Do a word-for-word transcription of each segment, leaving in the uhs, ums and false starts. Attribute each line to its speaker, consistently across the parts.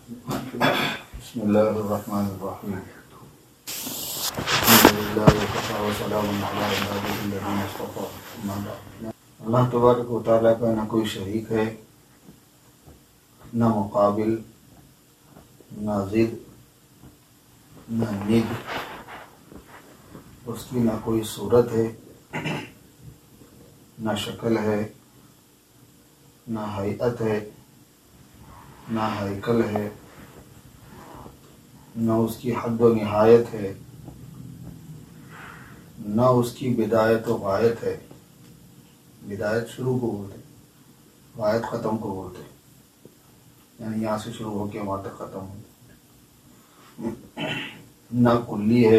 Speaker 1: بسم اللہ الرحمن الرحیم الحمدللہ وکفی وسلام علی عبادہ الذین اصطفی اما بعد۔ اللہ تبارک و تعالیٰ کا نہ کوئی شریک ہے، نہ مقابل، نہ ضد، نہ ند۔ اس کی نہ کوئی صورت ہے، نہ شکل ہے، نہ ہیئت ہے، نہ ہیکل ہے، نہ اس کی حد و نہایت ہے، نہ اس کی بدایت و غایت ہے۔ بدایت شروع کو بولتے، غایت ختم کو بولتے، یعنی یہاں سے شروع ہو کے وہاں تک ختم ہو۔ نہ کلی ہے،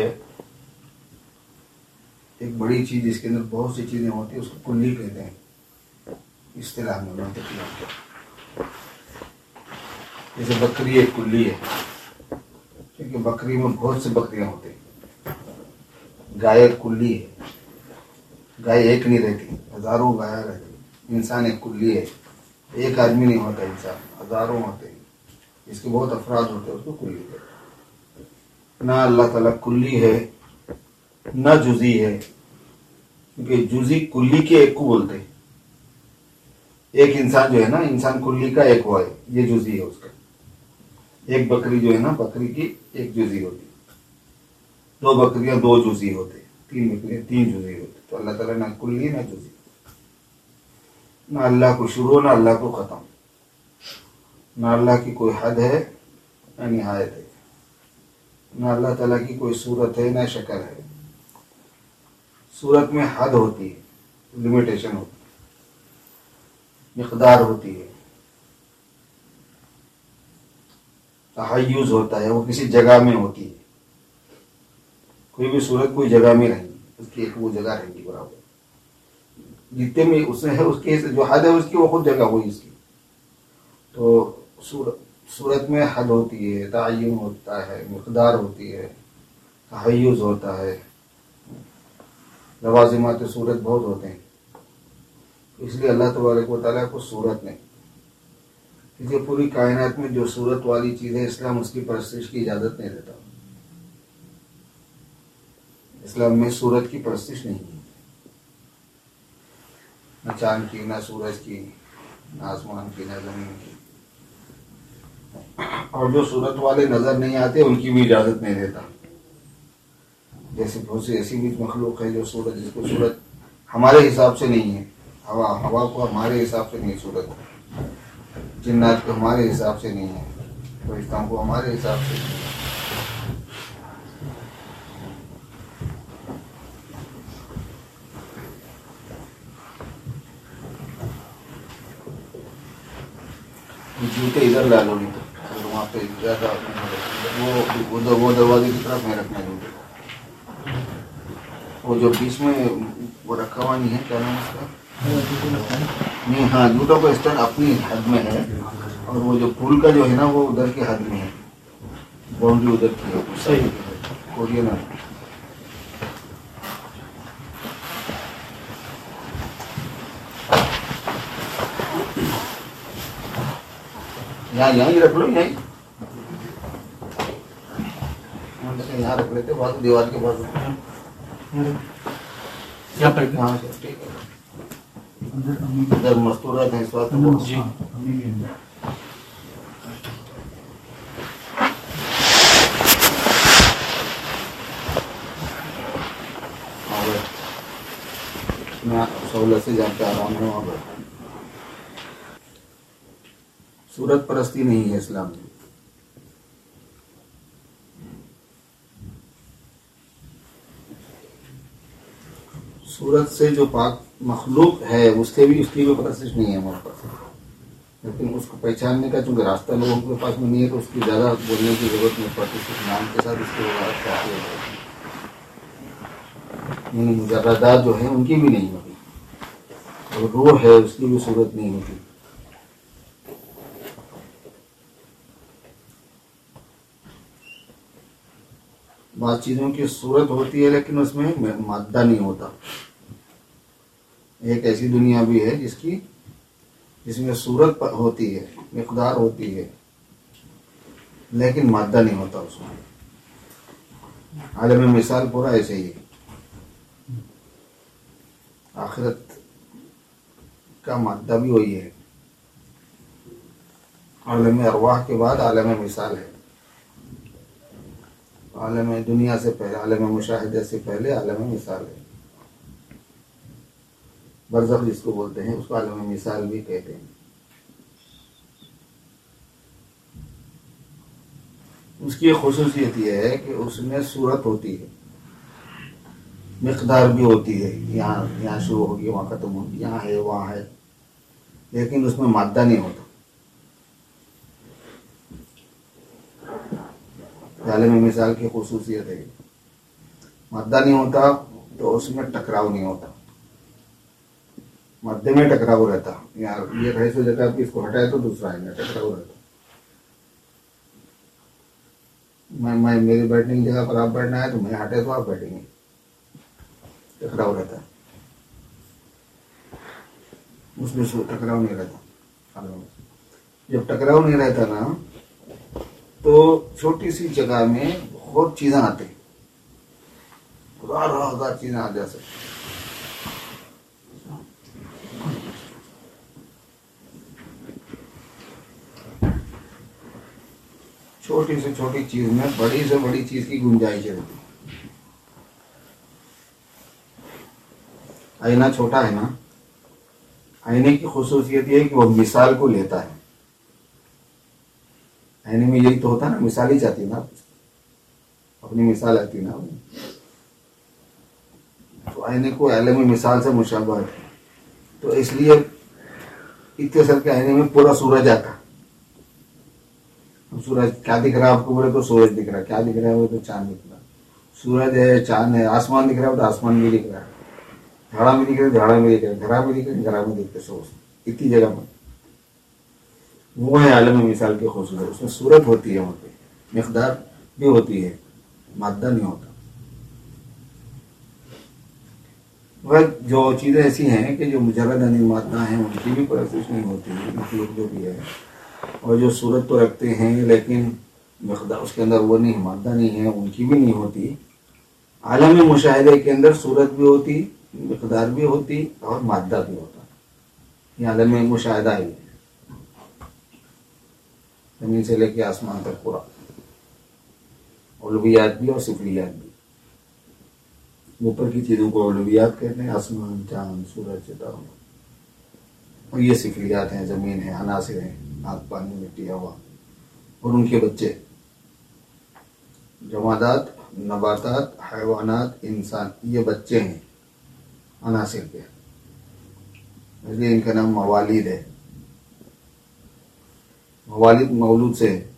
Speaker 1: ایک بڑی چیز جس کے اندر بہت سی چیزیں ہوتی ہیں اس کو کلی کہتے ہیں اصطلاح میں، منطقی کے۔ جیسے بکری ایک کلی ہے، کیونکہ بکری میں بہت سے بکریاں ہوتی ہیں۔ گائے ایک کلی ہے، گائے ایک نہیں رہتی، ہزاروں گائے رہتی۔ انسان ایک کلی ہے، ایک آدمی نہیں ہوتا انسان، ہزاروں ہوتے ہیں، اس کے بہت افراد ہوتے ہیں، اس کو کلی کہتے ہیں۔ نہ اللہ تعالیٰ کلی ہے، نہ جزئی ہے، کیونکہ جزئی کلی کے ایک کو بولتے ہیں۔ ایک انسان جو ہے نا، انسان کلی کا ایک ہوا ہے، یہ جزئی ہے اس کا۔ ایک بکری جو ہے نا، بکری کی ایک جزئی ہوتی ہے، دو بکریاں دو جزئی ہوتے، تین بکریاں تین جزئی ہوتے۔ تو اللہ تعالیٰ نہ کلی نہ جزئی، نہ اللہ کو شروع نہ اللہ کو ختم، نہ اللہ کی کوئی حد ہے نہ نہایت ہے، نہ اللہ تعالیٰ کی کوئی صورت ہے نہ شکل ہے۔ صورت میں حد ہوتی ہے، لمیٹیشن ہوتی ہے، مقدار ہوتی ہے، تحیز ہوتا ہے، وہ کسی جگہ میں ہوتی ہے۔ کوئی بھی صورت کوئی جگہ میں رہیں گی، اس کی ایک وہ جگہ رہیں گی برابر، جتنے میں اس میں ہے اس کے جو حد ہے اس کی وہ خود جگہ ہوئی اس کی۔ تو صورت میں حد ہوتی ہے، تعین ہوتا ہے، مقدار ہوتی ہے، تحیز ہوتا ہے، لوازمات صورت بہت ہوتے ہیں۔ اس لیے اللہ تبارک و تعالیٰ کو صورت نہیں، کیونکہ پوری کائنات میں جو صورت والی چیز ہے اسلام اس کی پرستش کی اجازت نہیں دیتا۔ اسلام میں صورت کی پرستش نہیں ہے، نہ چاند کی، نہ سورج کی، نہ آسمان کی، نہ زمین کی۔ اور جو صورت والے نظر نہیں آتے ان کی بھی اجازت نہیں دیتا۔ جیسے بہت سی ایسی بھی مخلوق ہے جو صورت، جس کو صورت ہمارے حساب سے نہیں ہے۔ ہوا ہوا کو ہمارے حساب سے نہیں صورت، جنات کو ہمارے حساب سے نہیں ہے، فرشتوں کو ہمارے حساب سے نہیں ہے۔ جوتے ادھر لا لو، نہیں تو وہاں پہ زیادہ وہ وہ دروازے کی طرف میں رکھنا جوتے، وہ جو بیچ میں وہ رکھا ہوا نہیں ہے، کیا نام اس کا؟ نہیں، ہاں جوتوں کا اسٹینڈ اپنی حد میں ہے، اور وہ جو پھول کا جو ہے نا وہ ادھر کے حد میں ہے، باؤنڈری ادھر کی ہے، صحیح کوریا نا۔ یہاں یہاں ہی رکھ لو، یہیں یہاں رکھ لیتے، بات دیوار کے پاس یہاں سے ٹھیک ہے۔ ادھر مستورات ہیں اس وقت جی۔ سہولت سے جا کے آرام ہے وہاں پر۔ صورت پرستی نہیں ہے اسلام میں۔ صورت سے جو پاک مخلوق ہے اس کے بھی اس کی بھی پرستش نہیں ہے ہمارے پاس، لیکن اس کو پہچاننے کا چونکہ راستہ لوگوں کے پاس میں نہیں ہے تو اس کی زیادہ بولنے کی ضرورت نہیں پڑتی، صرف نام کے ساتھ اس کی وضاحت کافی ہے۔ یعنی مجردات جو ہیں ان کی بھی نہیں ہوتی، اور روح ہے اس کی بھی صورت نہیں ہوتی۔ بعض چیزوں کی صورت ہوتی ہے لیکن اس میں مادہ نہیں ہوتا۔ ایک ایسی دنیا بھی ہے جس کی جس میں صورت ہوتی ہے، مقدار ہوتی ہے، لیکن مادہ نہیں ہوتا اس میں. عالم مثال پورا ایسے ہی ہے. آخرت کا مادہ بھی وہی ہے. عالم ارواح کے بعد عالم مثال ہے. عالم دنیا سے پہلے، عالم مشاہدے سے پہلے عالم مثال ہے. برزخ جس کو بولتے ہیں اس کو عالم مثال بھی کہتے ہیں. اس کی خصوصیت یہ ہے کہ اس میں صورت ہوتی ہے، مقدار بھی ہوتی ہے. یہاں یہاں شروع ہوگی وہاں ختم ہوگی، یہاں ہے وہاں ہے، لیکن اس میں مادہ نہیں ہوتا. عالم مثال کی خصوصیت ہے، مادہ نہیں ہوتا تو اس میں ٹکراؤ نہیں ہوتا. مدے میں ٹکراؤ رہتا. یار یہ رہے سو جگہ پہ اس کو ہٹائے تو دوسرا آئے گا، ٹکراؤ رہتا. میں میں میری بیٹھنے کی جگہ پر آپ بیٹھنا ہے تو میں ہٹے تو آپ بیٹھیں گے، ٹکراؤ رہتا ہے. اس میں ٹکراؤ نہیں رہتا. جب ٹکراؤ نہیں رہتا نا تو چھوٹی سی جگہ میں بہت چیزیں آتی، ہزار ہزار چیزیں آ جا سکتی. چھوٹی سے چھوٹی چیز میں بڑی سے بڑی چیز کی گنجائش رہتی. آئینہ چھوٹا ہے نا، آئینے کی خصوصیت یہ ہے کہ وہ مثال کو لیتا ہے. آئینے میں یہی تو ہوتا ہے نا، مثال ہی چاہتی نا، اپنی مثال آتی نا. تو آئینے کو عالم مثال سے مشابہت ہے. تو اس لیے اتنے سر کے آئینے میں پورا سورج آتا. سورج کیا دکھ رہا ہے آپ کو بولے تو سورج دکھ رہا ہے. کیا دکھ رہا ہے وہ تو چاند دکھ رہا ہے. سورج ہے، چاند ہے، آسمان دکھ رہا ہے تو آسمان بھی دکھ رہا ہے. جھاڑا میں دکھ رہے جھاڑا میں دکھ رہے، گھرا میں دکھ رہے گھرا میں دکھ رہے. سورج اتنی جگہ میں وہ ہے عالم مثال کی خصوصیت. اس میں صورت ہوتی ہے، وہاں پہ مقدار بھی ہوتی ہے، مادہ نہیں ہوتا. جو چیزیں ایسی ہیں کہ جو مجرد انل مادہ ہیں ان کی بھی پرستش نہیں ہوتی، مخلوق جو بھی ہے. اور جو صورت تو رکھتے ہیں لیکن مقدار اس کے اندر وہ نہیں، مادہ نہیں ہے، ان کی بھی نہیں ہوتی. عالم مشاہدے کے اندر صورت بھی ہوتی، مقدار بھی ہوتی اور مادہ بھی ہوتا. یہ عالم مشاہدہ ہے، زمین سے لے کے آسمان تک پورا، علویات بھی اور سفلیات بھی. اوپر کی چیزوں کو علویات کہتے ہیں، آسمان، چاند، سورج، ستاروں. اور یہ سفلیات ہیں، زمین ہے، عناصر ہیں، آگ، پانی، مٹی، ہوا اور ان کے بچے، جمادات، نباتات، حیوانات، انسان. یہ بچے ہیں عناصر کے، اس لیے ان کا نام موالید ہے. موالد مولود سے ہے.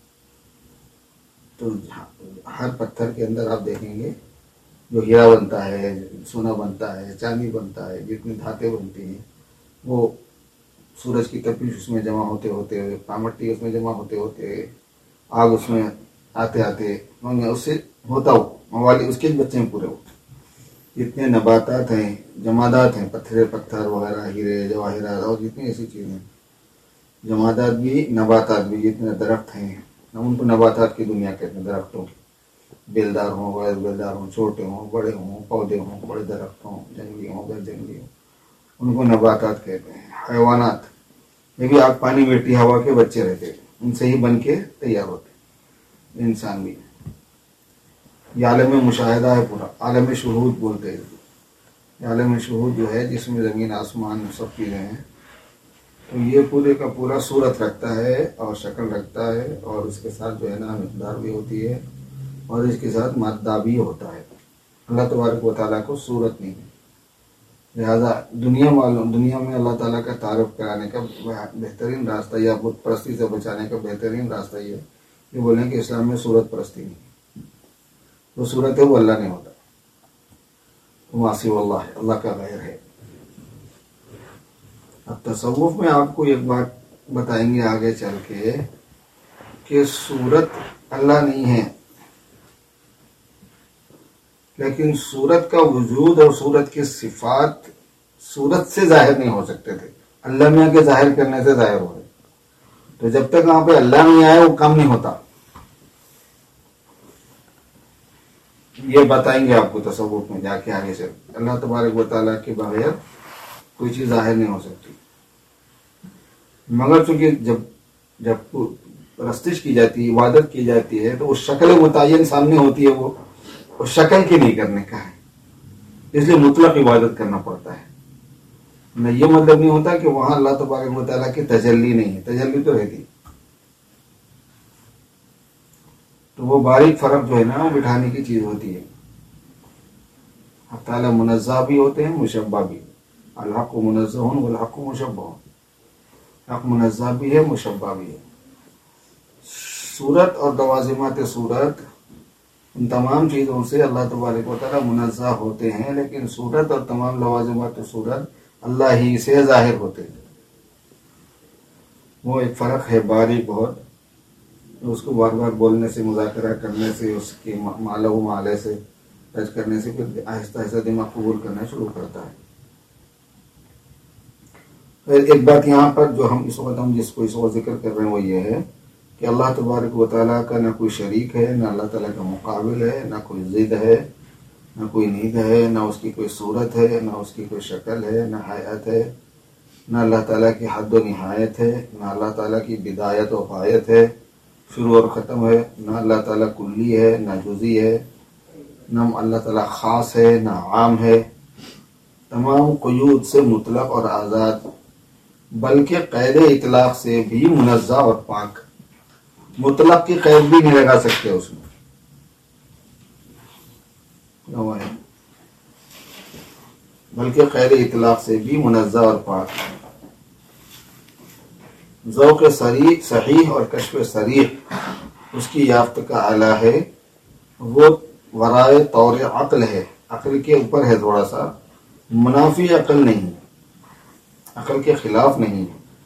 Speaker 1: تو ہر پتھر کے اندر آپ دیکھیں گے جو ہیرا بنتا ہے، سونا بنتا ہے، چاندی بنتا ہے، جتنی دھاتیں بنتی ہیں وہ سورج کی تپش اس میں جمع ہوتے ہوتے، پامٹی اس میں جمع ہوتے ہوتے، آگ اس میں آتے آتے، اس سے ہوتا ہو موالد، اس کے بچے ہیں پورے. وہ جتنے نباتات ہیں، جمادات ہیں، پتھر پتھر وغیرہ، ہیرے جواہرات اور جتنی ایسی چیزیں، جمادات بھی نباتات بھی، جتنے درخت ہیں ہم ان کو نباتات کی دنیا کہتے ہیں. درختوں کی، بیلدار ہوں، غیر بیلدار ہوں، چھوٹے ہوں، بڑے ہوں، پودے ہوں، بڑے درخت ہوں، جنگلی ہوں، غیر جنگلی ہوں، ان کو نباتات کہتے ہیں. حیوانات یہ بھی آگ، پانی، مٹی، ہوا کے بچے رہتے ہیں، ان سے ہی بن کے تیار ہوتے. انسان بھی یہ عالم مشاہدہ ہے پورا. عالم شہود بولتے ہیں. یہ عالم شہود جو ہے جس میں زمین آسمان سب چیزیں ہیں، تو یہ پورے کا پورا صورت رکھتا ہے اور شکل رکھتا ہے، اور اس کے ساتھ جو ہے نا مقدار بھی ہوتی ہے اور اس کے ساتھ مادہ بھی ہوتا ہے. اللہ تبارک و تعالیٰ کو صورت نہیں ہے. لہذا دنیا والوں دنیا میں اللہ تعالیٰ کا تعارف کرانے کا بہترین راستہ یا بت پرستی سے بچانے کا بہترین راستہ یہ ہے کہ بولیں کہ اسلام میں صورت پرستی نہیں. جو صورت ہے وہ اللہ نہیں ہوتا، وہ سوى اللہ ہے، اللہ کا غیر ہے. اب تصوف میں آپ کو ایک بات بتائیں گے آگے چل کے کہ صورت اللہ نہیں ہے، لیکن صورت کا وجود اور صورت کی صفات صورت سے ظاہر نہیں ہو سکتے تھے، اللہ میں آ کے ظاہر کرنے سے ظاہر ہو رہے. تو جب تک وہاں پہ اللہ نہیں آئے وہ کام نہیں ہوتا. یہ بتائیں گے آپ کو تصوف میں جا کے آگے سے. اللہ تبارک و تعالیٰ کے بغیر کوئی چیز ظاہر نہیں ہو سکتی. مگر چونکہ جب جب پرستش کی جاتی ہے، عبادت کی جاتی ہے، تو وہ شکل متعین سامنے ہوتی ہے، وہ اس شکل کی نہیں کرنے کا ہے، اس لیے مطلق عبادت کرنا پڑتا ہے. نہ یہ مطلب نہیں ہوتا کہ وہاں اللہ تبارک و تعالیٰ کی تجلی نہیں ہے، تجلی تو رہتی. تو وہ باریک فرق جو ہے نا وہ بٹھانے کی چیز ہوتی ہے. حق تعالیٰ منزہ بھی ہوتے ہیں، مشبہ بھی. الحق منزہ والحق مشبہ، حق منزہ بھی ہے، مشبہ بھی ہے. صورت اور لوازمات صورت ان تمام چیزوں سے اللہ تبارک و تعالیٰ منزہ ہوتے ہیں، لیکن صورت اور تمام لوازمات صورت اللہ ہی سے ظاہر ہوتے ہیں. وہ ایک فرق ہے باریک بہت، اس کو بار بار بولنے سے، مذاکرہ کرنے سے، اس کے معنی و معنی سے ٹچ کرنے سے پھر آہستہ آہستہ دماغ قبول کرنا شروع کرتا ہے. ایک بات یہاں پر جو ہم اس وقت ہم جس کو اس وقت ذکر کر رہے ہیں وہ یہ ہے کہ اللہ تبارک و تعالیٰ کا نہ کوئی شریک ہے، نہ اللہ تعالیٰ کا مقابل ہے، نہ کوئی ضد ہے، نہ کوئی نید ہے، نہ اس کی کوئی صورت ہے، نہ اس کی کوئی شکل ہے، نہ حیات ہے، نہ اللہ تعالیٰ کی حد و نہایت ہے، نہ اللہ تعالیٰ کی بدایت و غایت ہے، شروع اور ختم ہے، نہ اللہ تعالیٰ کلی ہے، نہ جزئی ہے، نہ اللہ تعالیٰ خاص ہے، نہ عام ہے. تمام قیود سے مطلق اور آزاد، بلکہ قید اطلاق سے بھی منزہ اور پاک. مطلق کی قید بھی نہیں لگا سکتے اس میں. بلکہ قید اطلاق سے بھی منزہ اور پاک. ذوق صریح صحیح اور کشف صریح اس کی یافت کا اعلیٰ ہے. وہ ورائے طور عقل ہے، عقل کے اوپر ہے، تھوڑا سا منافی عقل نہیں، عقل کے خلاف نہیں.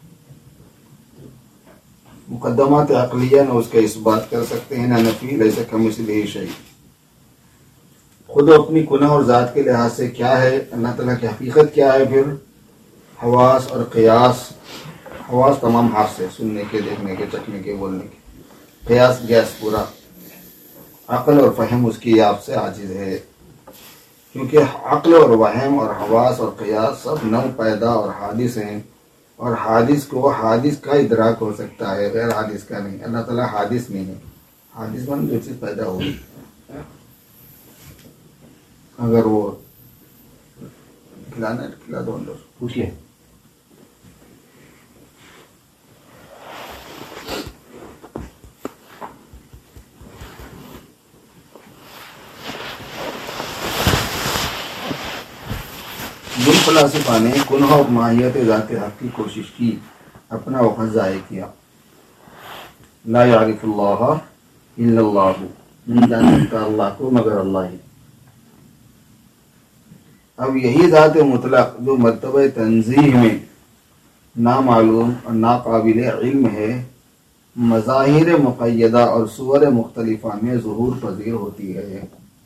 Speaker 1: مقدمات عقلیہ نہ اس کا اس بات کر سکتے ہیں، نہ نفی. لیس کمثلہ شیء. خود اپنی کنہ اور ذات کے لحاظ سے کیا ہے، اللہ تعالیٰ کی حقیقت کیا ہے. پھر حواس اور قیاس، حواس تمام حاس سے، سننے کے، دیکھنے کے، چکھنے کے، بولنے کے. قیاس گیس پورا. عقل اور فہم اس کی آپ سے عاجز ہے، کیونکہ عقل اور وہم اور حواس اور قیاس سب نو پیدا اور حادث ہیں، اور حادث کو حادث کا ادراک ہو سکتا ہے، غیر حادث کا نہیں. اللہ تعالیٰ حادث نہیں ہے. حادث من جو چیز پیدا ہوگی، اگر وہ کھلانا کھلا دو اندر پوچھیے. جن فلاسفہ نے کنہ اور ماہیت ذات حق کی کوشش کی، اپنا وقت ضائع کیا. لا یعرف اللہ الا اللہ، نہیں جانتا اللہ کو مگر اللہ ہی. اب یہی ذات مطلق جو مرتبہ تنزیہ میں نامعلوم اور ناقابل علم ہے، مظاہر مقیدہ اور صور مختلفہ میں ظہور پذیر ہوتی ہے.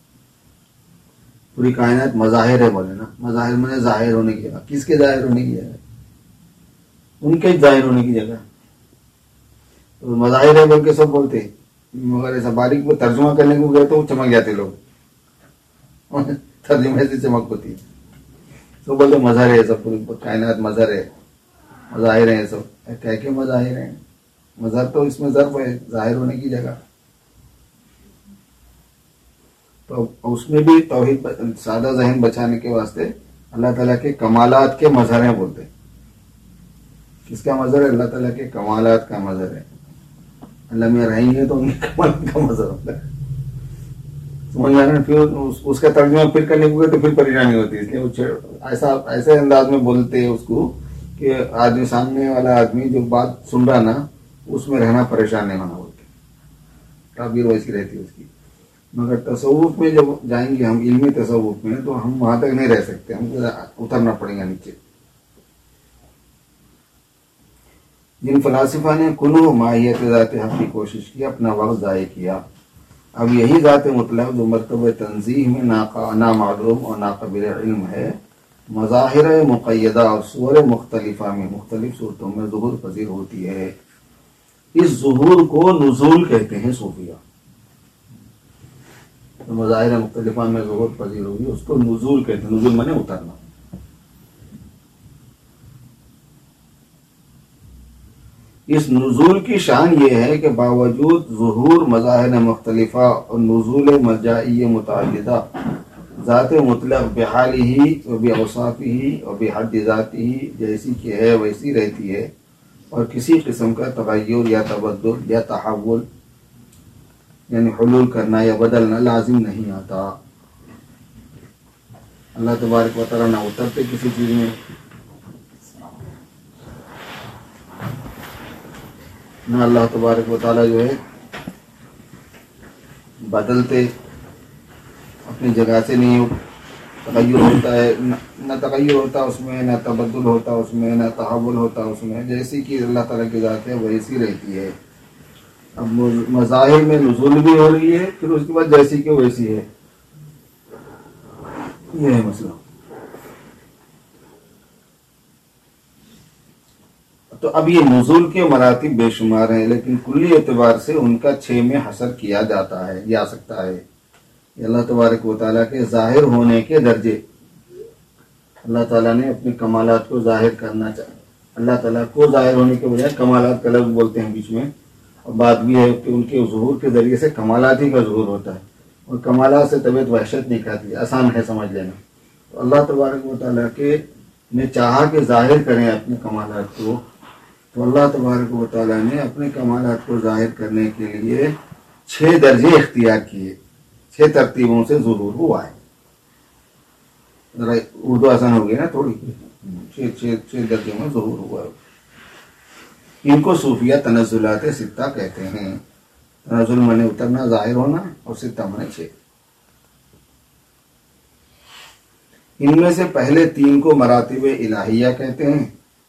Speaker 1: پوری کائنات مظاہر ہے، بولے نا، مظاہر میں ظاہر ہونے کی جگہ. کس کے ظاہر ہونے کی جگہ؟ ان کے ظاہر ہونے کی جگہ. تو مظاہر ہے بول کے سب بولتے، مگر ایسا باریک وہ ترجمہ کرنے کو گئے تو وہ چمک جاتے لوگ، ترجمے سے چمک ہوتی ہے. تو بولتے مظہر ہے، سب پوری کائنات مظہر ہے، مظاہر ہیں سب. کہہ کے مظاہر ہیں، مظہر تو اس میں ظرف ہے، ظاہر ہونے کی جگہ. تو اس میں بھی توحید سادہ ذہن بچانے کے واسطے اللہ تعالیٰ کے کمالات کے مظہر ہیں بولتے. کس کا مظہر ہے؟ اللہ تعالیٰ کے کمالات کا مظہر ہے. اللہ میں رہیں گے تو ان کے کمالات کا مظہر ہوتا ہے. سمجھ میں آ رہا ہے؟ پھر اس کا ترجمہ پھر کرنے کو گئے تو پھر پریشانی ہوتی ہے. اس لیے وہ ایسا ایسے انداز میں بولتے ہیں اس کو کہ آدمی، سامنے والا آدمی جو بات سن رہا نا، اس میں رہنا پریشان نہیں ہونا بولتے. تعبیر ویسی رہتی ہے اس کی. مگر تصوف میں جب جائیں گے ہم، علمی تصوف میں، تو ہم وہاں تک نہیں رہ سکتے، ہم کو اترنا پڑے گا نیچے. جن فلاسفہ نے کنو ماہیت ذات حق کی کوشش کی، اپنا وقت ضائع کیا. اب یہی ذات مطلق جو مرتبہ تنزیہ میں نامعلوم اور ناقابل علم ہے، مظاہر مقیدہ اور صور مختلفہ میں، مختلف صورتوں میں ظہور پذیر ہوتی ہے. اس ظہور کو نزول کہتے ہیں صوفیہ. تو مظاہر مختلفہ میں ظہور پذیر ہوگی، اس کو نزول کہتے ہیں۔ نزول مانے اترنا۔ اس نزول کی شان یہ ہے کہ باوجود ظہور مظاہر مختلفہ اور نزول مجائی متعددہ، ذات مطلق بحالہ و باوصافہ و بحد ذاتہ جیسی کہ ہے ویسی رہتی ہے، اور کسی قسم کا تغیر یا تبدل یا تحول یعنی حلول کرنا یا بدلنا لازم نہیں آتا۔ اللہ تبارک و تعالیٰ نہ اترتے کسی چیز میں، نہ اللہ تبارک و تعالیٰ جو ہے بدلتے، اپنی جگہ سے نہیں تغیر ہوتا ہے، نہ تغیر ہوتا اس میں، نہ تبدل ہوتا اس میں، نہ تحول ہوتا اس میں، جیسی کہ اللہ تعالیٰ کی ذات ہے ویسی رہتی ہے۔ اب مظاہر میں نزول بھی ہو رہی ہے، پھر اس کے بعد جیسی کہ ویسی ہے، یہ ہے مسئلہ۔ تو اب یہ نزول کے مراتب بے شمار ہیں، لیکن کلی اعتبار سے ان کا چھ میں حصر کیا جاتا ہے، جا سکتا ہے۔ یہ اللہ تبارک و تعالیٰ کے ظاہر ہونے کے درجے، اللہ تعالیٰ نے اپنے کمالات کو ظاہر کرنا چاہا۔ اللہ تعالیٰ کو ظاہر ہونے کے بجائے کمالات کا لفظ بولتے ہیں بیچ میں، اور بات بھی ہے کہ ان کے ظہور کے ذریعے سے کمالات ہی کا ظہور ہوتا ہے، اور کمالات سے طبیعت وحشت نہیں کھاتی، آسان ہے سمجھ لینا۔ تو اللہ تبارک و تعالیٰ کے نے چاہا کہ ظاہر کریں اپنے کمالات کو، تو اللہ تبارک و تعالیٰ نے اپنے کمالات کو ظاہر کرنے کے لیے چھ درجے اختیار کیے، چھ ترتیبوں سے ظہور ہوا ہے۔ ذرا اردو آسان ہو گئی نا تھوڑی، چھ چھ چھ درجوں میں ظہور ہوا ہے۔ ان کو صوفیہ تنزلات ستہ کہتے ہیں۔ تنزل مانے اترنا، ظاہر ہونا، اور ستہ مانے چھ۔ ان میں سے پہلے تین کو مراتب الہیہ کہتے ہیں،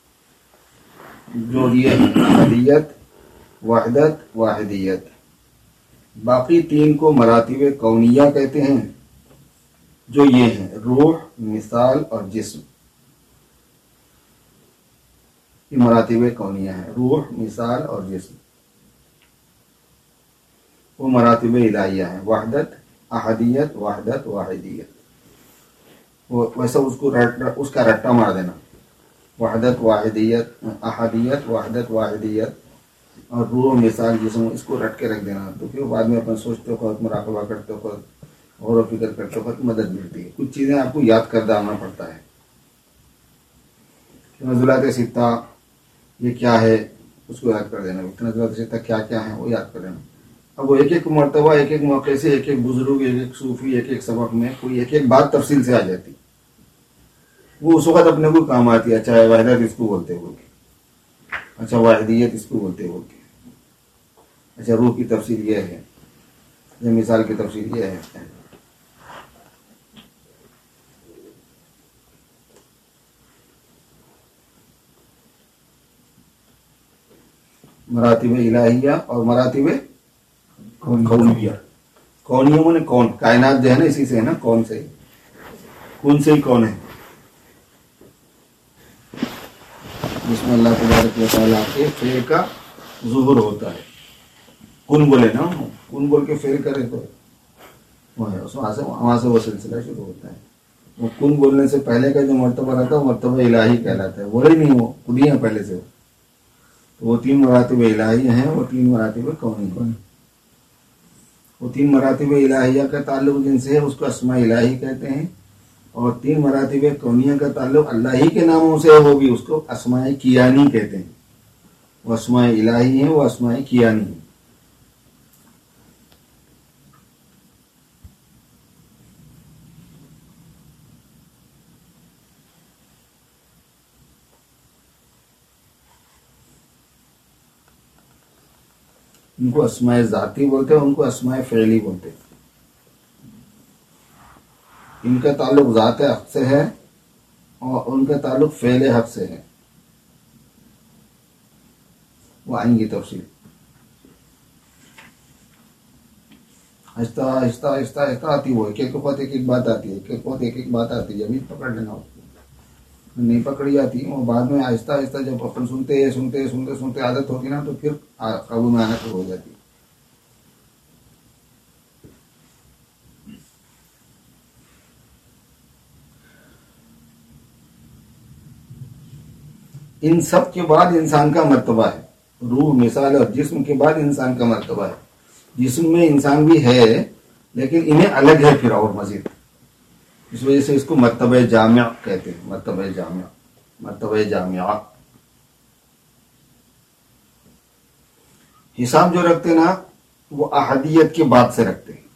Speaker 1: جو یہ احدیت، وحدت، واحدیت۔ باقی تین کو مراتب کونیہ کہتے ہیں، جو یہ ہیں روح، مثال اور جسم۔ یہ مراتب کونیہ ہیں، روح، مثال اور جسم۔ وہ مراتب الہیہ ہیں، وحدت، احدیت، وحدت، واحدیت۔ وہ ویسا اس کو رٹ اس کا رٹا مار دینا، وحدت، واحدیت، احدیت، وحدت، واحدیت اور روح، مثال، جسم، اس کو رٹ کے رکھ دینا، تو پھر بعد میں اپن سوچتے وقت، مراقبہ کرتے وقت، غور و فکر کرتے وقت مدد ملتی ہے۔ کچھ چیزیں آپ کو یاد کر ڈالنا پڑتا ہے۔ تنزلات ستہ یہ کیا ہے اس کو یاد کر دینا، تنزلات ستہ کیا کیا ہے وہ یاد کر دینا۔ اب وہ ایک ایک مرتبہ، ایک ایک موقع سے، ایک ایک بزرگ، ایک ایک صوفی، ایک ایک سبق میں کوئی ایک ایک بات تفصیل سے آ جاتی، وہ اس وقت اپنے کو کام آتی ہے۔ اچھا وحدت اس کو بولتے ہو، اچھا واحدیت اس کو بولتے ہو، اچھا روح کی تفصیل یہ ہے، یا مثال کی تفصیل یہ ہے۔ مراتب الہیہ اور مراتب کونیہ۔ کونیہ مانے کون، کائنات جو ہے نا اسی سے ہے نا، کون سے، کون سے ہی کون ہے، جس میں اللہ تبارک و تعالیٰ کے فعل کا ظہور ہوتا ہے۔ کن بولے نا، کن بول کے فعل کرے تو وہ ہے، وہاں سے وہاں سے وہ سلسلہ شروع ہوتا ہے۔ وہ کن بولنے سے پہلے کا جو مرتبہ رہتا ہے وہ مرتبہ الہی کہلاتا ہے، بولے نہیں، وہ خود ہی ہے پہلے سے۔ تو وہ تین مراتب الہی ہیں، وہ تین مراتب کونی ہیں۔ وہ تین مراتب الہیہ کا تعلق جن سے ہے اس کو اسماء الہی کہتے ہیں، اور تین مراتب کونیہ کا تعلق اللہ ہی کے ناموں سے ہے، وہ بھی اس کو اسماء کیانی کہتے ہیں۔ وہ اسماء الہی ہیں، وہ اسماء کیانی ہیں۔ ان کو اسماء ذاتی بولتے ہیں، ان کو اسماء فعلی بولتے ہیں۔ ان کا تعلق ذات حق سے ہے اور ان کا تعلق فعل حق سے ہے، وہ آئیں گی تفصیل۔ آہستہ آہستہ آہستہ آہستہ آتی، وہ ایک ایک وقت ایک ایک بات آتی ہے، ایک ایک وقت ایک ایک بات آتی ہے، جب پکڑ لینا اس کو، نہیں پکڑی جاتی وہ بعد میں آہستہ آہستہ جب اپن سنتے سنتے سنتے سنتے عادت ہوتی نا، تو پھر قابو میں آنا شروع ہو جاتی۔ ان سب کے بعد انسان کا مرتبہ ہے. روح مثال اور جسم کے بعد انسان کا مرتبہ ہے. جسم میں انسان بھی ہے لیکن انہیں الگ ہے پھر اور مزید. اس وجہ سے اس کو مرتبہ جامع کہتے ہیں. مرتبہ جامع مرتبہ جامعہ. حساب جو رکھتے نا وہ احدیت کے بعد سے رکھتے ہیں.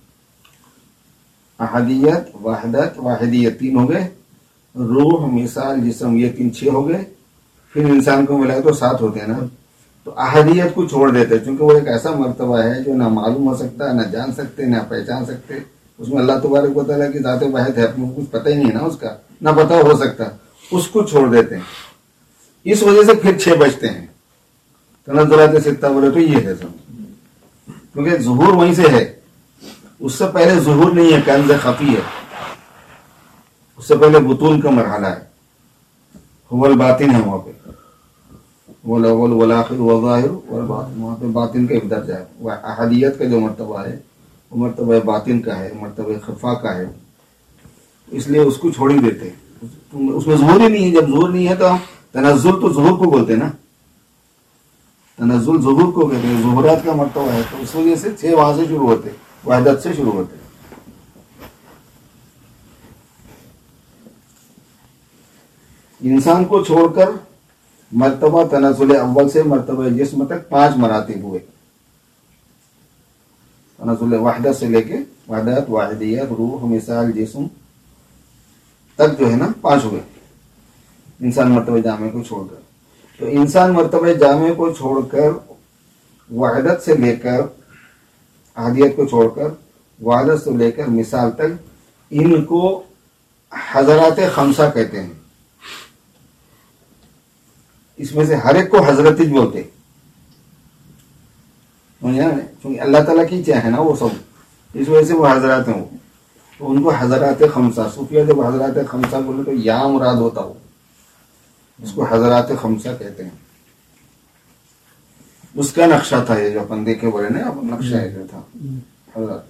Speaker 1: احدیت، وحدت، واحدیت تین ہو گئے. روح، مثال، جسم یہ تین چھ ہو گئے. پھر انسان کو ملائے تو سات ہوتے ہیں نا. تو احدیت کو چھوڑ دیتے چونکہ وہ ایک ایسا مرتبہ ہے جو نہ معلوم ہو سکتا ہے، نہ جان سکتے، نہ پہچان سکتے. اس میں اللہ تبارک و تعالیٰ کی ذات واحد ہے، اپنے کو کچھ پتہ ہی نہیں ہے نا اس کا، نہ پتہ ہو سکتا. اس کو چھوڑ دیتے ہیں. اس وجہ سے پھر چھ بچتے ہیں. تنزلات ستہ بولے تو یہ ہے سب، کیونکہ ظہور وہیں سے ہے. اس سے پہلے ظہور نہیں ہے، کنز خفی ہے. اس سے پہلے بطون کا مرحلہ ہے. هو الباطن ہے وہاں پہ. وہ الاول والآخر والظاہر والباطن، وہاں پہ باطن کا ایک درجہ ہے. وہ احدیت کا جو مرتبہ ہے وہ مرتبہ باطن کا ہے، مرتبہ خفا کا ہے. اس لیے اس کو چھوڑ ہی دیتے. اس میں ظہور ہی نہیں ہے. جب ظہور نہیں ہے تو ہم تنزل تو ظہور کو بولتے ہیں نا. تنزل ظہور کو کہتے ہیں، ظہورات کا مرتبہ ہے. تو اس وجہ سے چھ وہاں سے شروع ہوتے، وحدت سے شروع ہوتے. انسان کو چھوڑ کر مرتبہ تنزل اول سے مرتبہ جسم تک پانچ مراتب ہوئے. تنزل وحدت سے لے کے وحدت، واحدیت، روح، مثال، جسم تک جو ہے نا پانچ ہوئے انسان مرتبہ جامع کو چھوڑ کر. تو انسان مرتبہ جامع کو چھوڑ کر وحدت سے لے کر احدیت کو چھوڑ کر وحدت سے لے کر مثال تک ان کو حضرات خمسہ کہتے ہیں. اس میں سے ہر ایک کو حضرت ہی بولتے، کیونکہ اللہ تعالیٰ کی چاہ ہے نا وہ سب، اس وجہ سے وہ حضرات ہیں. وہ تو ان کو حضرات خمسہ، صوفیہ جب حضرات خمسہ بولے تو یا مراد ہوتا ہو، اس کو حضرات خمسہ کہتے ہیں. اس کا نقشہ تھا یہ جو اپن دیکھے بولے نا، نقشہ ہے جو تھا حضرات.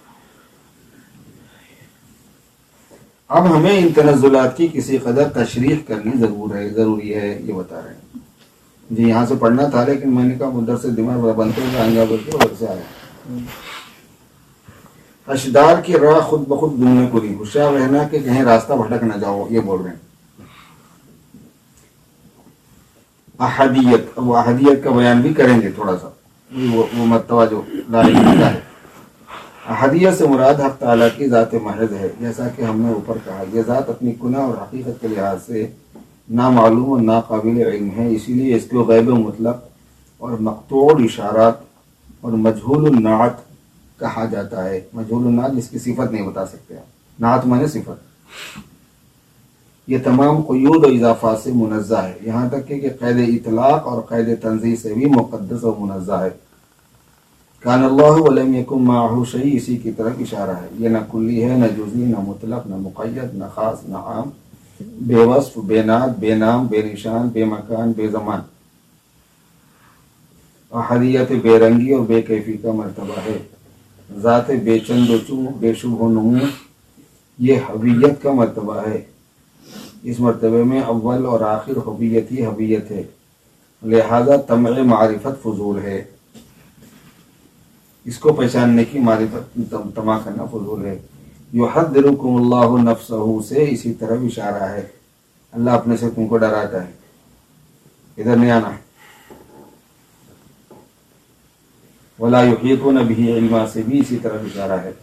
Speaker 1: اب ہمیں ان تنزلات کی کسی قدر تشریح کرنی ضرور ہے ضروری ہے یہ بتا رہے ہیں. جی یہاں سے پڑھنا تھا لیکن میں نے کہا ادھر سے دماغ بنتے ہوئے آئیں گا بول کے ادھر سے آیا. اشدار کی راہ خود بخود ڈھونڈنے کو نہیں، ہوشیار رہنا کہ کہیں راستہ بھٹک نہ جاؤ، یہ بول رہے ہیں. احدیت، اب وہ احدیت کا بیان بھی کریں گے تھوڑا سا، وہ مرتبہ جو لاحق ہے. احدیت سے مراد حق تعالیٰ کی ذات محض ہے، جیسا کہ ہم نے اوپر کہا. یہ ذات اپنی کنہ اور حقیقت کے لحاظ سے نامعلوم اور ناقابل علم ہے، اسی لیے اس کو غیب مطلق اور مقطوع اشارات اور مجہول النعت کہا جاتا ہے. مجہول النعت جس کی صفت نہیں بتا سکتے، نعت مانے صفت. یہ تمام قیود و اضافات سے منزہ ہے، یہاں تک کہ قید اطلاق اور قید تنزیہ سے بھی مقدس و منزہ ہے. کان اللہ ولم یکن معہ شیء اسی کی طرف اشارہ ہے. یہ نہ کلی ہے، نہ جزئی، نہ مطلق، نہ مقید، نہ خاص، نہ عام، بے وصف، بے نعت، بے نام، بے نشان، بے مکان، بے زمان. احدیت بے رنگی اور بے کیفی کا مرتبہ ہے. ذات بے چند و چو، بے شبہ و نمو، یہ حویت کا مرتبہ ہے. اس مرتبے میں اول اور آخر حویت ہی حویت ہے، لہذا طمع معرفت فضول ہے. اس کو پہچاننے کی معرفت طمع کرنا فضول ہے. یحذرکم اللہ نفسہ سے اسی طرح اشارہ ہے، اللہ اپنے سے تم کو ڈراتا ہے، ادھر نہیں آنا. ولا یحیطون بہ علما سے بھی اسی طرح اشارہ ہے.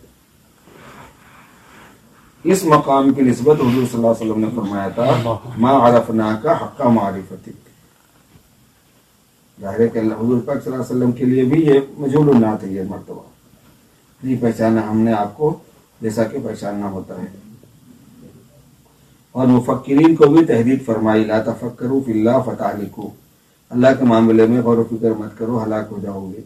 Speaker 1: اس مقام کی نسبت حضور صلی اللہ علیہ وسلم نے فرمایا تھا ما عرفناک حق معرفتک. ظاہر ہے کہ اللہ حضور پاک صلی اللہ علیہ وسلم کے لیے بھی یہ مجہول النعت ہے، یہ مرتبہ نہیں پہچانا ہم نے آپ کو جیسا کہ پہچاننا ہوتا ہے. اور مفکرین کو بھی تحدید فرمائی، لا تفکروا فی اللہ فتہلکوا، اللہ کے معاملے میں غور و فکر مت کرو، ہلاک ہو جاؤ گے.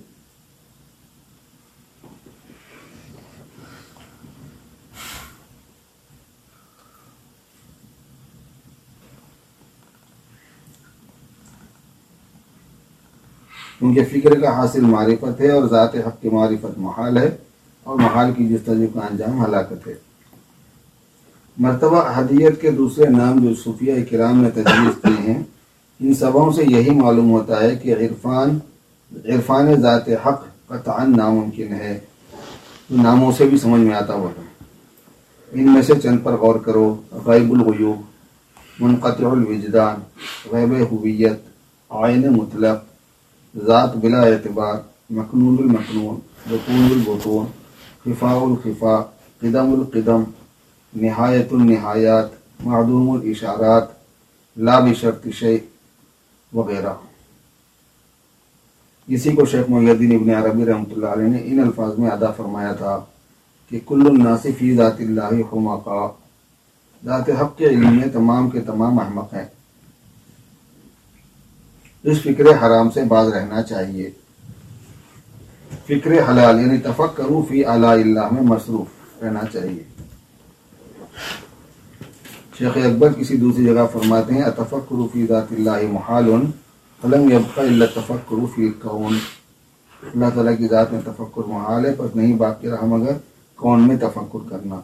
Speaker 1: کیونکہ فکر کا حاصل معرفت ہے اور ذات حق کی معرفت محال ہے، اور محال کی جستجو کا انجام ہلاکت ہے. مرتبہ احدیت کے دوسرے نام جو صوفیہ کرام نے تجویز کیے ہیں، ان سبوں سے یہی معلوم ہوتا ہے کہ عرفان عرفان ذات حق قطعا ناممکن ہے. ناموں سے بھی سمجھ میں آتا ہوگا. ان میں سے چند پر غور کرو. غیب الغیوب، منقطع الوجدان، غیب ہویت، عین مطلق، ذات بلا اعتبار، مکنون المکنون، بطون البطون، خفاء الخفاء، قدم القدم، نہایت النہایات، معدوم الاشارات، لا بشرط شیء وغیرہ. اسی کو شیخ محی الدین ابن عربی رحمۃ اللہ علیہ نے ان الفاظ میں ادا فرمایا تھا کہ کل الناس فی ذات اللہ حمقاء، ذات حق کے علم میں تمام کے تمام احمق ہیں. اس فکر حرام سے باز رہنا چاہیے. فکر حلال یعنی تفکروا فی آلاء اللہ میں مصروف رہنا چاہیے. شیخ اکبر کسی دوسری جگہ فرماتے ہیں اتفکر فی ذات اللہ محال فلم یبقى الا التفکر فی الکون. اللہ تعالیٰ کی ذات میں تفکر محال ہے، پر نہیں باقی رہا مگر کون میں تفکر کرنا.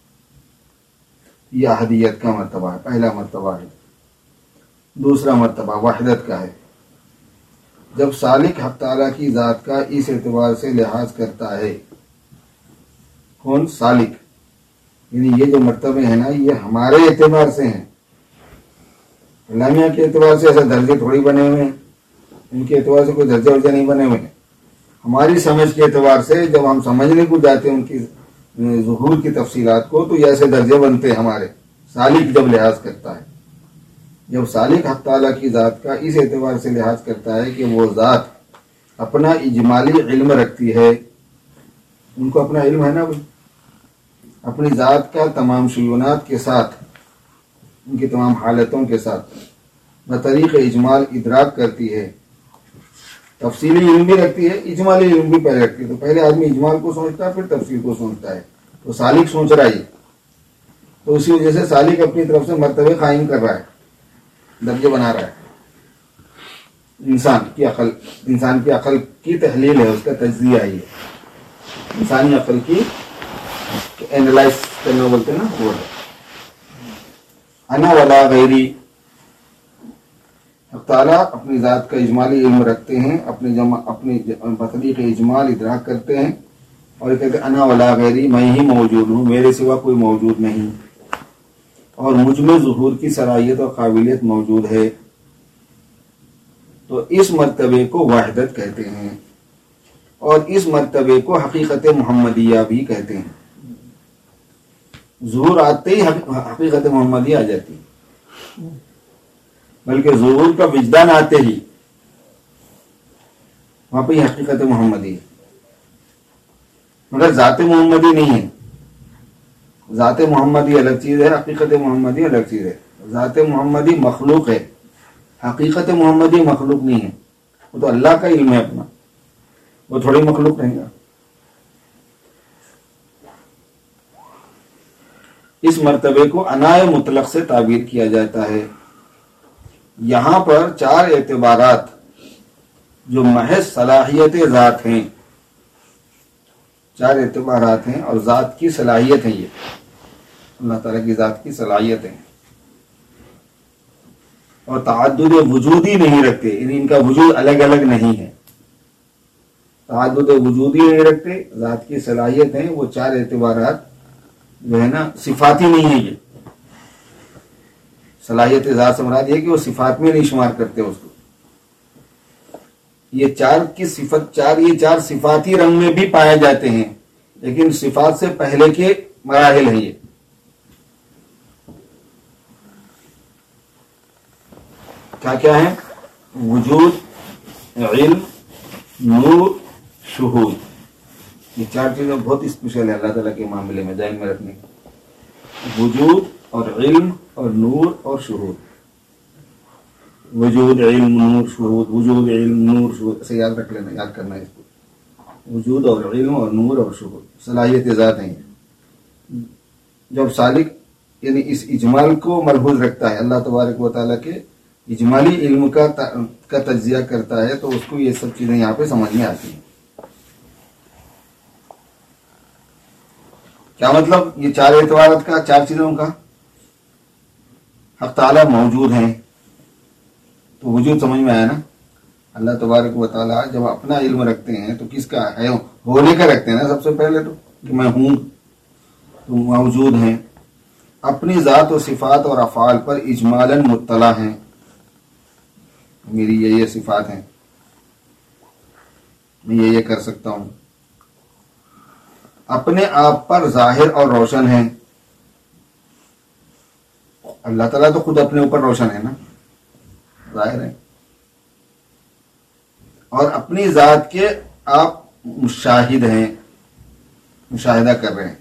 Speaker 1: یہ احدیت کا مرتبہ ہے، پہلا مرتبہ ہے. دوسرا مرتبہ وحدت کا ہے. جب سالک حق تعالیٰ کی ذات کا اس اعتبار سے لحاظ کرتا ہے، کون؟ سالک. یعنی یہ جو مرتبے ہیں نا یہ ہمارے اعتبار سے ہیں. علامہ کے اعتبار سے ایسے درجے تھوڑی بنے ہوئے ہیں، ان کے اعتبار سے کوئی درجے ورجے نہیں بنے ہوئے ہیں. ہماری سمجھ کے اعتبار سے جب ہم سمجھنے کو جاتے ہیں ان کی ظہور کی تفصیلات کو تو یہ ایسے درجے بنتے ہیں ہمارے. سالک جب لحاظ کرتا ہے، جب سالک حق تعالیٰ کی ذات کا اس اعتبار سے لحاظ کرتا ہے کہ وہ ذات اپنا اجمالی علم رکھتی ہے، ان کو اپنا علم ہے نا بھائی، اپنی ذات کا تمام شیونات کے ساتھ، ان کی تمام حالتوں کے ساتھ بطریق اجمال ادراک کرتی ہے. تفصیلی علم بھی رکھتی ہے، اجمالی علم بھی پہلے رکھتی ہے. تو پہلے آدمی اجمال کو سوچتا ہے، پھر تفصیل کو سوچتا ہے. تو سالک سوچ رہا ہے، تو اسی وجہ سے سالک اپنی طرف سے مرتبے قائم کر رہا ہے، درجے بنا رہا ہے. انسان کی عقل انسان کی عقل کی تحلیل ہے، اس کا تجزیہ ہے. انسانی عقل کی اینالائز کرنا بولتے ہیں نا، وہ ہے. انا ولا غیری، حق تعالیٰ اپنی ذات کا اجمالی علم رکھتے ہیں، اپنی جمع اپنی بطریق اجمال ادراک کرتے ہیں اور کہتے ہیں انا ولا غیری، میں ہی موجود ہوں، میرے سوا کوئی موجود نہیں، اور مجھ میں ظہور کی صلاحیت اور قابلیت موجود ہے. تو اس مرتبے کو وحدت کہتے ہیں، اور اس مرتبے کو حقیقت محمدیہ بھی کہتے ہیں. ظہور آتے ہی حقیقت محمدیہ آ جاتی، بلکہ ظہور کا وجدان آتے ہی وہاں پہ حقیقت محمدی ہے. مگر ذات محمدی نہیں ہے. ذات محمدی الگ چیز ہے، حقیقت محمدی الگ چیز ہے. ذات محمدی مخلوق ہے، حقیقت محمدی مخلوق نہیں ہے. وہ تو اللہ کا علم ہے اپنا، وہ تھوڑی مخلوق رہے گا. اس مرتبے کو انائے مطلق سے تعبیر کیا جاتا ہے. یہاں پر چار اعتبارات جو محض صلاحیت ذات ہیں، چار اعتبارات ہیں اور ذات کی صلاحیت ہے. یہ اللہ تعالیٰ کی ذات کی صلاحیت ہے، اور تعدد وجودی نہیں رکھتے، یعنی ان کا وجود الگ الگ نہیں ہے. تعدد وجودی نہیں رکھتے، ذات کی صلاحیت ہیں. وہ چار اعتبارات جو ہے نا صفاتی نہیں ہے. یہ صلاحیت ذات سے مراد یہ کہ وہ صفات میں نہیں شمار کرتے اس کو. یہ چار کی صفت چار یہ چار صفاتی رنگ میں بھی پائے جاتے ہیں، لیکن صفات سے پہلے کے مراحل ہیں. یہ کیا کیا ہے؟ وجود، علم، نور، شہود. یہ چار چیزیں بہت اسپیشل ہے اللہ تعالیٰ کے معاملے میں، ذہن میں رکھنے. وجود اور علم اور نور اور شہود. وجود، علم، نور، شہود. وجود، علم، نور، شہود، اسے یاد رکھ لینا، یاد کرنا ہے اس کو. وجود اور علم اور نور اور شہود صلاحیت ذات ہیں. جب سالک یعنی اس اجمال کو ملحوظ رکھتا ہے، اللہ تبارک و تعالیٰ کے اجمالی علم کا کا تجزیہ کرتا ہے، تو اس کو یہ سب چیزیں یہاں پہ سمجھ میں آتی ہیں. کیا مطلب؟ یہ چار اعتبارات کا، چار چیزوں کا. حق تعالیٰ موجود ہیں، تو وجود سمجھ میں آیا نا. اللہ تبارک و تعالیٰ جب اپنا علم رکھتے ہیں تو کس کا ہے؟ ہونے کا رکھتے ہیں نا سب سے پہلے تو، کہ میں ہوں تو موجود ہیں. اپنی ذات و صفات اور افعال پر اجمالاً مطلع ہیں، میری یہ یہ صفات ہیں، میں یہ یہ کر سکتا ہوں. اپنے آپ پر ظاہر اور روشن ہیں. اللہ تعالیٰ تو خود اپنے اوپر روشن ہے نا، ظاہر ہے. اور اپنی ذات کے آپ مشاہد ہیں، مشاہدہ کر رہے ہیں.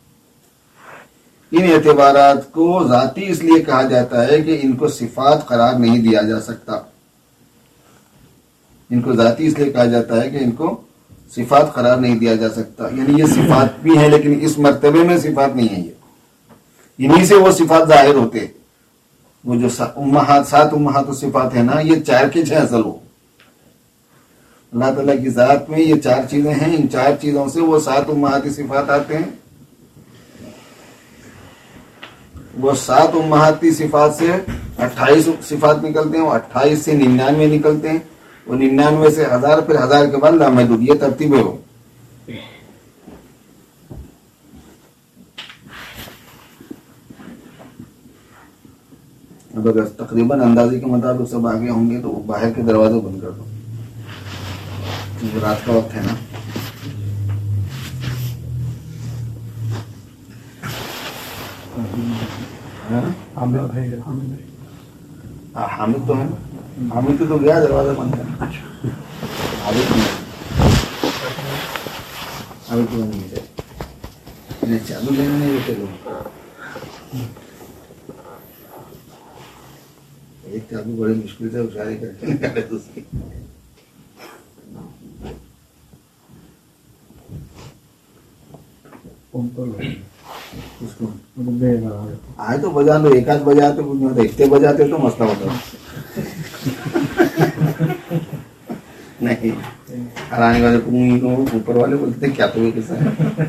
Speaker 1: ان اعتبارات کو ذاتی اس لیے کہا جاتا ہے کہ ان کو صفات قرار نہیں دیا جا سکتا. ان کو ذاتی اس لیے کہا جاتا ہے کہ ان کو صفات قرار نہیں دیا جا سکتا. یعنی یہ صفات بھی ہیں لیکن اس مرتبے میں صفات نہیں ہے. یہ انہی سے وہ صفات ظاہر ہوتے. وہ جو امہات سات امہات و صفات ہیں نا، یہ چار کے چھ اصل ہو. اللہ تعالیٰ کی ذات میں یہ چار چیزیں ہیں، ان چار چیزوں سے وہ سات امہاتی صفات آتے ہیں. وہ سات امہاتی صفات سے اٹھائیس صفات نکلتے ہیں، وہ اٹھائیس سے ننانوے نکلتے ہیں، وہ ننانوے سے ہزار، پھر ہزار کے بعد لامحدود. یہ ترتیب ہے. وہ اب اگر تقریباً اندازے کے مطابق سب آگے ہوں گے تو باہر کے دروازے بند کر دو، رات کا وقت ہے نا. حامد تو ہے نا، حامد تو گیا دروازہ بند کرنا. حامد تو نہیں ہے، چالو لینے نہیں ہوتے لوگ. ایک چابی بڑی مشکل سے اشارے کر کے نکالے دوسری. آئے تو بجا لو، ایک آدھ بجاتے دیکھتے بجاتے تو مسئلہ ہوتا نہیں. ہرانے والے اوپر والے بولتے کیا تو کیسا ہے.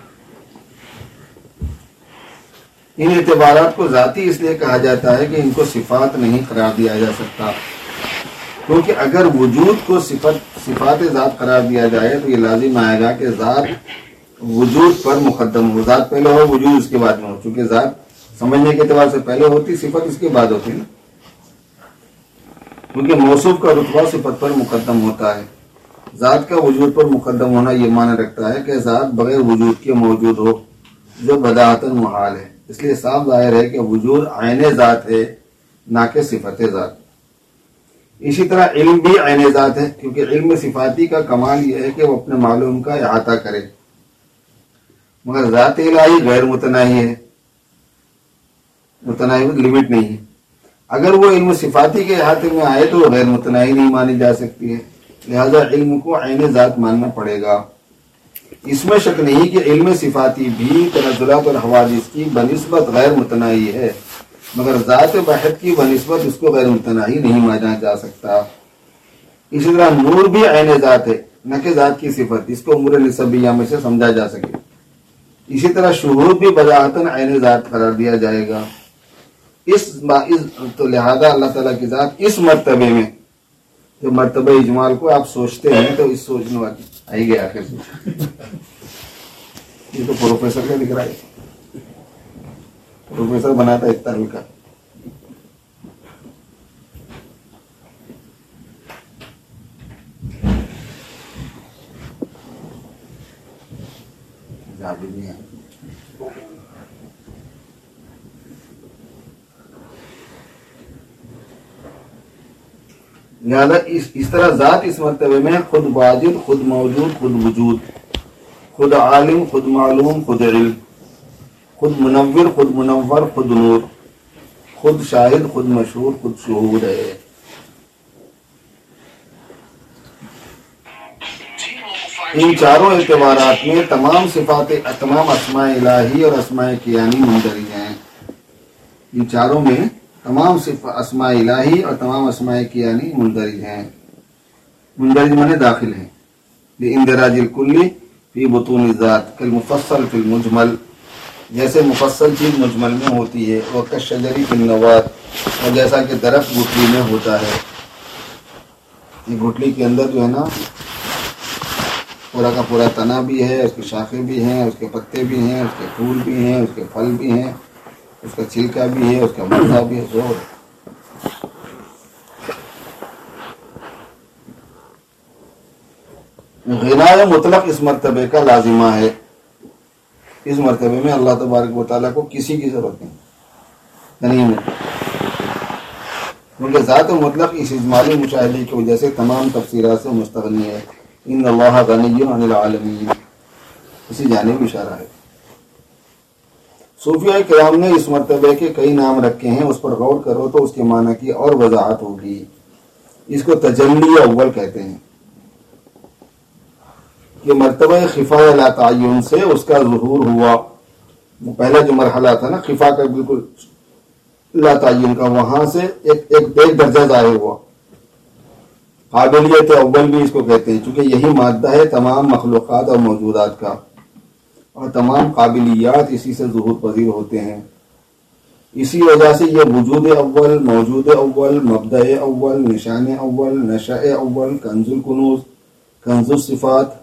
Speaker 1: ان اعتبارات کو ذاتی اس لیے کہا جاتا ہے کہ ان کو صفات نہیں قرار دیا جا سکتا، کیونکہ اگر وجود کو صفت صفات ذات قرار دیا جائے تو یہ لازم آئے گا کہ ذات وجود پر مقدم ہو. ذات پہلے ہو، وجود اس کے بعد میں ہو. چونکہ ذات سمجھنے کے اعتبار سے پہلے ہوتی، صفت اس کے بعد ہوتی نا، کیونکہ موصوف کا رتبہ صفت پر مقدم ہوتا ہے. ذات کا وجود پر مقدم ہونا یہ معنی رکھتا ہے کہ ذات بغیر وجود کے موجود ہو، جو بداہتاً محال ہے. اس لیے صاف ظاہر ہے کہ وجود عین ذات ہے، نہ کہ صفت ذات. اسی طرح علم بھی عین ذات ہے، کیونکہ علم صفاتی کا کمال یہ ہے کہ وہ اپنے معلوم کا احاطہ کرے، مگر ذات الہی غیر متناہی ہے، متناہی لمٹ نہیں ہے. اگر وہ علم صفاتی کے احاطے میں آئے تو غیر متناہی نہیں مانی جا سکتی ہے. لہذا علم کو عین ذات ماننا پڑے گا. اس میں شک نہیں کہ علم صفاتی بھی تنزلات اور حوادث کی بنسبت غیر متناہی ہے، مگر ذات واحد کی بنسبت اس کو غیر متناہی نہیں مانا جا سکتا. اسی طرح نور بھی عین ذات ہے، نہ کہ ذات کی صفت، اس کو امور نسبیہ میں سے سمجھا جا سکے. اسی طرح شہود بھی بداہتاً عین ذات قرار دیا جائے گا. اس تو لہذا اللہ تعالیٰ کی ذات اس مرتبے میں، جو مرتبہ اجمال کو آپ سوچتے ہیں تو اس سوچنے والی آئی گیا آخر سوچ. یہ تو پروفیسر کا لکھ رہا ہے، پروفیسر بناتا ہے اتنا ہلکا. لہذا اس اس طرح ذات اس مرتبے میں خود واجد، خود موجود، خود وجود، خود عالم، خود معلوم، خود علم، خود منور، خود منور، خود نور، خود شاہد، خود مشہور، خود شہود ہے. ان چاروں اعتبارات میں تمام صفات، تمام اسماء الہی اور اسماء کیانی مندرج ہیں. ان چاروں میں تمام اسماء الہی اور تمام اسماء کیانی مندرج ہیں. مندرج مانے داخل ہیں. اندراج الکلی فی بطون الذات کالمفصل فی المجمل، جیسے مفصل چیز مجمل میں ہوتی ہے. وکالشجر فی النوات، اور جیسا کہ درخت گٹھلی میں ہوتا ہے. یہ گٹلی کے اندر جو ہے نا پورا کا پورا تنا بھی ہے، اس کی شاخیں بھی ہیں، اس کے پتے بھی ہیں، اس کے پھول بھی ہیں، اس کے پھل بھی ہیں، اس کا چھلکا بھی ہے، اس کا مزہ بھی ہے، زور ہے۔ غنائے مطلق اس مرتبے کا لازمہ ہے۔ اس مرتبے میں اللہ تبارک و تعالیٰ کو کسی کی ضرورت نہیں، نہیں کیونکہ ذات مطلق اس اجمالی مشاہدے کی وجہ سے تمام تفسیرات سے مستغنی ہے۔ ان اللہ غنی عن العالمین، اسی جانب اشارہ ہے۔ صوفیہ کرام نے اس مرتبے کے کئی نام رکھے ہیں، اس پر غور کرو تو اس کے معنی کی اور وضاحت ہوگی۔ اس کو تجلی اول کہتے ہیں کہ مرتبہ خفا لا تعین سے اس کا ظہور ہوا۔ وہ پہلا جو مرحلہ تھا نا خفا کا بالکل لا تعین کا، وہاں سے ایک ایک ایک درجہ ظاہر ہوا۔ قابلیت اول بھی اس کو کہتے ہیں، چونکہ یہی مادہ ہے تمام مخلوقات اور موجودات کا، اور تمام قابلیات اسی سے ظہور پذیر ہوتے ہیں۔ اسی وجہ سے یہ وجود اول، موجود اول، مبدأ اول، نشان اول، نشأ اول، کنز الکنوز، کنز الصفات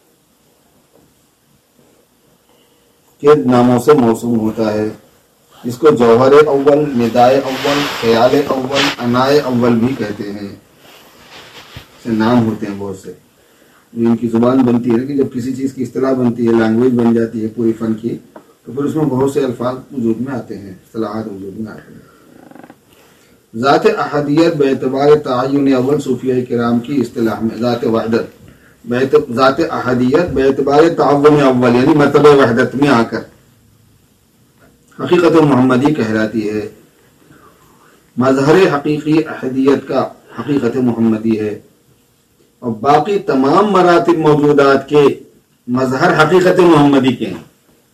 Speaker 1: کے ناموں سے موسوم ہوتا ہے۔ اس کو جوہر اول، ندائے اول، خیال اول، عنائے اول بھی کہتے ہیں۔ سے نام ہوتے ہیں بہت سے، ان کی زبان بنتی ہے کہ جب کسی چیز کی اصطلاح بنتی ہے، لینگویج بن جاتی ہے پوری فن کی، تو پھر اس میں بہت سے الفاظ وجود میں آتے ہیں، اصطلاحات وجود میں آتے ہیں۔ ذات احدیت باعتبار تعین اول صوفیہ کرام کی اصطلاح میں ذات وحدت، ذات احدیت باعتبار تعین اول یعنی مرتبہ وحدت میں آ کر حقیقت محمدی کہلاتی ہے۔ مظہر حقیقی احدیت کا حقیقت محمدی ہے، اور باقی تمام مراتب موجودات کے مظہر حقیقت محمدی کے ہیں۔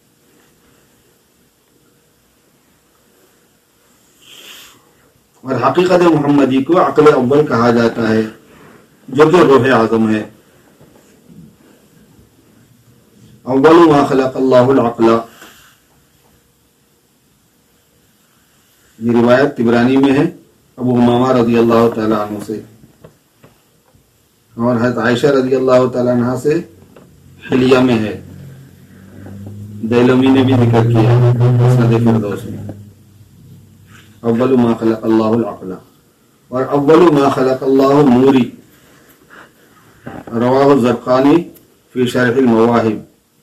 Speaker 1: اور حقیقت محمدی کو عقل اول کہا جاتا ہے، جو کہ روح اعظم ہے۔ اول ما خلق اللہ العقل، یہ روایت طبرانی میں ہے ابو امامہ رضی اللہ تعالیٰ عنہ سے، اور حضرت عائشہ رضی اللہ تعالیٰ عنہ سے حلیہ میں ہے، دیلمی نے بھی ذکر کیا مسند فردوس میں۔ اول ما خلق اللہ العقل، اور اول ما خلق اللہ نوری، رواہ الزرقانی فی شرح المواہب،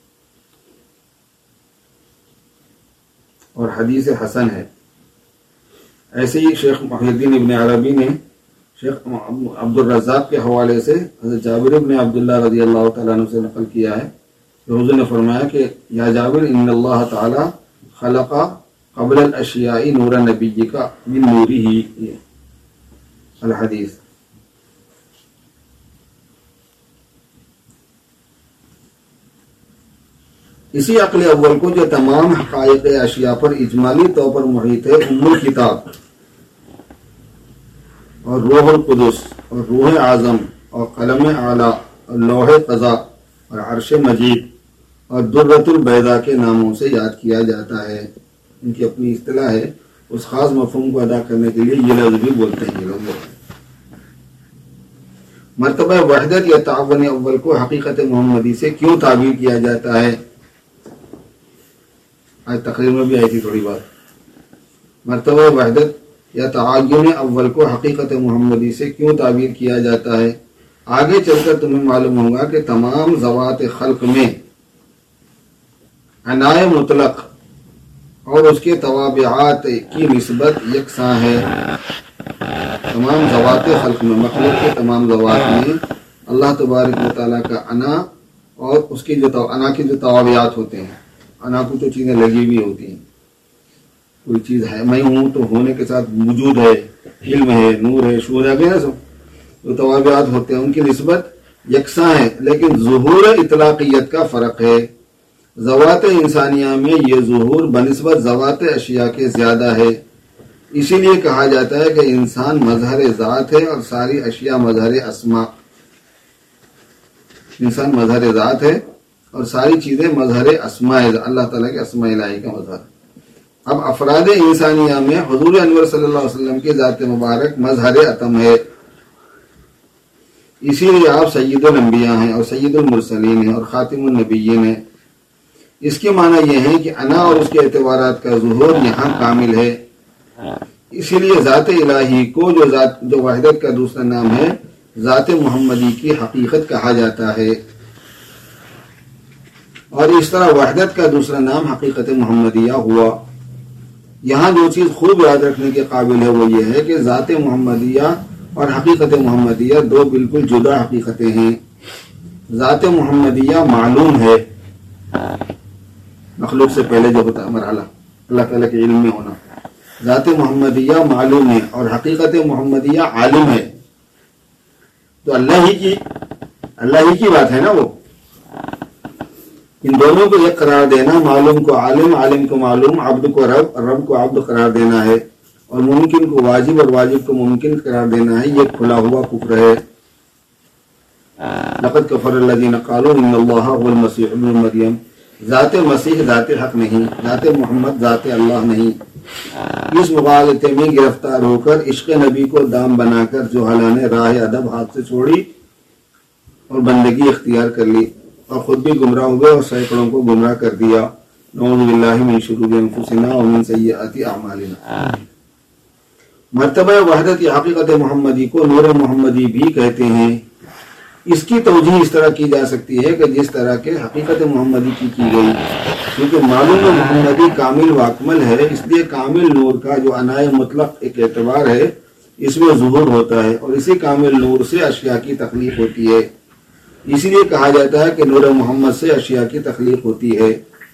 Speaker 1: اور حدیث حسن ہے۔ ایسے ہی شیخ محی الدین ابن عربی نے شیخ عبد الرزاق کے حوالے سے حضرت جابر ابن عبداللہ رضی اللہ تعالیٰ عنہ سے نقل کیا ہے کہ حضور نے فرمایا کہ یا جابر ان اللہ تعالی خلق قبل الاشیاء نور نبی کا من نوری ہی الحدیث۔ اسی عقل اول کو جو تمام حقائق اشیاء پر اجمالی طور پر محیط ہے، ام الکتاب اور روح القدس اور روح اعظم اور قلم اعلیٰ اور لوح قضا اور عرش مجید اور درۃ البیضاء کے ناموں سے یاد کیا جاتا ہے۔ ان کی اپنی اصطلاح ہے، اس خاص مفہوم کو ادا کرنے کے لیے یہ لفظ بھی بولتے ہیں۔ یہ لوگ مرتبہ وحدت یا تعاون اول کو حقیقت محمدی سے کیوں تعبیر کیا جاتا ہے؟ آج تقریر میں بھی آئی تھی تھوڑی بات۔ مرتبہ وحدت یا تعین اول کو حقیقت محمدی سے کیوں تعبیر کیا جاتا ہے؟ آگے چل کر تمہیں معلوم ہوگا کہ تمام ذوات خلق میں عنائے مطلق اور اس کے توابعات کی نسبت یکساں ہے۔ تمام ذوات خلق میں، مخلوق کے تمام ذوات میں اللہ تبارک و تعالیٰ کا عنا اور اس کی جو عنا کے جو توابعات ہوتے ہیں، عنا کو جو چیزیں لگی ہوئی ہوتی ہیں، کوئی چیز ہے میں ہوں تو ہونے کے ساتھ وجود ہے، علم ہے، نور ہے، شعور ہے، نا سب جو توابعات ہوتے ہیں ان کی نسبت یکساں ہے، لیکن ظہور اطلاقیت کا فرق ہے۔ ذوات انسانیہ میں یہ ظہور بنسبت ذوات اشیاء کے زیادہ ہے، اسی لیے کہا جاتا ہے کہ انسان مظہر ذات ہے اور ساری اشیاء مظہر اسماء۔ انسان مظہر ذات ہے اور ساری چیزیں مظہر اسماء، اللہ تعالیٰ کے اسماء الہی کا مظہر۔ اب افراد انسانیہ میں حضور انور صلی اللہ علیہ وسلم کی ذات مبارک مظہر اتم ہے، اسی لیے آپ سید الانبیاء ہیں اور سید المرسلین ہیں اور خاتم النبیین ہیں۔ اس کے معنی یہ ہے کہ انا اور اس کے اعتبارات کا ظہور یہاں کامل ہے، اسی لیے ذات الہی کو جو ذات جو وحدت کا دوسرا نام ہے ذات محمدی کی حقیقت کہا جاتا ہے، اور اس طرح وحدت کا دوسرا نام حقیقت محمدیہ ہوا۔ یہاں جو چیز خوب یاد رکھنے کے قابل ہے وہ یہ ہے کہ ذات محمدیہ اور حقیقت محمدیہ دو بالکل جدا حقیقتیں ہیں۔ ذات محمدیہ معلوم ہے، مخلوق سے پہلے جو ہوتا ہے مرحلہ اللہ تعالیٰ کے علم میں ہونا، ذات محمدیہ معلوم ہے اور حقیقت محمدیہ عالم ہے، تو اللہ ہی کی اللہ ہی کی بات ہے نا وہ۔ ان دونوں کو ایک قرار دینا، معلوم کو عالم، عالم کو معلوم، عبد کو رب، رب کو عبد قرار دینا ہے، اور ممکن کو واجب اور واجب کو ممکن قرار دینا ہے، یہ کھلا ہوا کفر ہے۔ لقد کفر الذین قالوا ان اللہ هو المسیح ابن مریم، ذات مسیح ذات حق نہیں، ذات محمد ذات اللہ نہیں۔ اس مغالطے میں گرفتار ہو کر عشق نبی کو دام بنا کر جہلاء نے راہ ادب ہاتھ سے چھوڑی اور بندگی اختیار کر لی، اور خود بھی گمراہ ہوئے اور سینکڑوں کو گمراہ کر دیا۔ نعوذ باللہ من شرور انفسنا ومن سیئات اعمالنا۔ مرتبہ وحدت یا حقیقت محمدی کو نور محمدی بھی کہتے ہیں۔ اس کی توجیہ اس طرح کی جا سکتی ہے کہ جس طرح کے حقیقت محمدی کی کی گئی، کیونکہ معلوم محمدی کامل واکمل ہے، اس لیے کامل نور کا جو عنائے مطلق ایک اعتبار ہے اس میں ظہور ہوتا ہے، اور اسی کامل نور سے اشیاء کی تخلیق ہوتی ہے۔ اسی لیے کہا جاتا ہے کہ نور محمد سے اشیاء کی تخلیق ہوتی ہے۔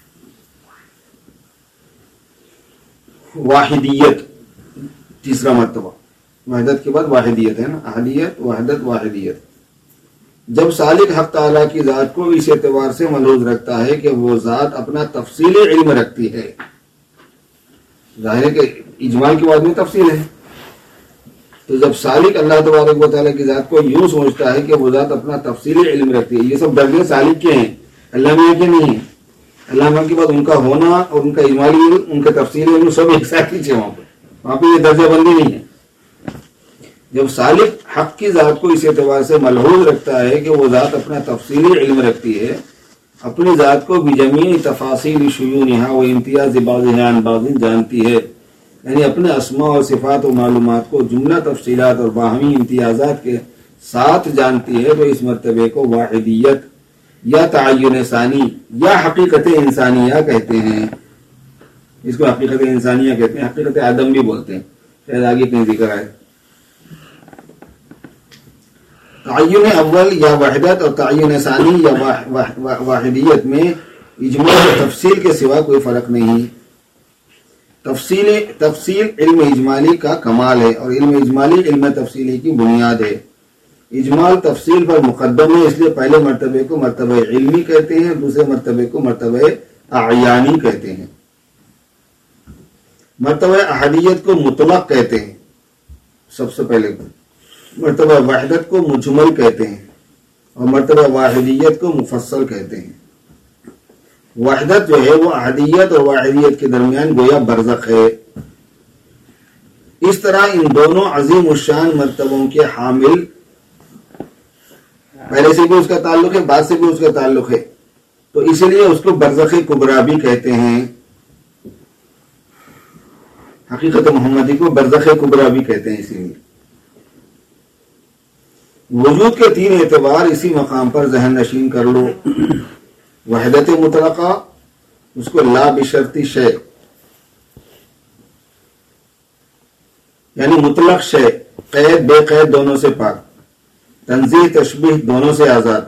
Speaker 1: واحدیت تیسرا مرتبہ، وحدت کے بعد واحدیت ہے نا، احدیت وحدت واحدیت۔ جب سالک حق تعالیٰ کی ذات کو اس اعتبار سے ملحوظ رکھتا ہے کہ وہ ذات اپنا تفصیلی علم رکھتی ہے، ظاہر ہے کہ اجمال کے بعد میں تفصیل ہے، تو جب سالک اللہ تبارک و تعالیٰ کی ذات کو یوں سمجھتا ہے کہ وہ ذات اپنا تفصیلی علم رکھتی ہے، یہ سب درجے سالک کے ہیں، اللہ میں کے نہیں ہیں۔ اللہ کے بعد ان کا ہونا اور ان کا اجمالی علم، ان کا تفصیلی علم سب ایک ساتھ ہی وہاں پہ وہاں پہ یہ درجہ بندی نہیں ہے۔ جب سالک حق کی ذات کو اس اعتبار سے ملحوظ رکھتا ہے کہ وہ ذات اپنا تفصیلی علم رکھتی ہے، اپنی ذات کو بجمیع تفاصیل شیونہا و امتیاز بعضہا عن بعض جانتی ہے، یعنی اپنے اسماء اور صفات و معلومات کو جملہ تفصیلات اور باہمی امتیازات کے ساتھ جانتی ہے، تو اس مرتبے کو واحدیت یا تعین ثانی یا حقیقت انسانیہ کہتے ہیں۔ اس کو حقیقت انسانیہ کہتے ہیں، حقیقت آدم بھی بولتے ہیں، شاید آگے کہیں ذکر آئے۔ تعین اول یا وحدت اور تعین ثانی یا واحدیت میں اجمال اور تفصیل کے سوا کوئی فرق نہیں۔ تفصیل تفصیل علم اجمالی کا کمال ہے، اور علم اجمالی علم تفصیلی کی بنیاد ہے۔ اجمال تفصیل پر مقدم ہے، اس لیے پہلے مرتبے کو مرتبہ علمی کہتے ہیں، دوسرے مرتبے کو مرتبہ اعیانی کہتے ہیں۔ مرتبہ احدیت کو مطلق کہتے ہیں، سب سے پہلے مرتبہ وحدت کو مجمل کہتے ہیں، اور مرتبہ واحدیت کو مفصل کہتے ہیں۔ وحدت جو ہے وہ احدیت اور واحدیت کے درمیان گویا برزخ ہے۔ اس طرح ان دونوں عظیم الشان مرتبوں کے حامل، پہلے سے بھی اس کا تعلق ہے، بعد سے بھی اس کا تعلق ہے، تو اسی لیے اس کو برزخ کبریٰ بھی کہتے ہیں۔ حقیقت محمدی کو برزخ کبریٰ بھی کہتے ہیں۔ اسی لیے وجود کے تین اعتبار اسی مقام پر ذہن نشین کر لو۔ وحدت مطلقہ، اس کو لا بشرطی شے، یعنی مطلق شے، قید بے قید دونوں سے پاک، تنزیہ تشبیہ دونوں سے آزاد۔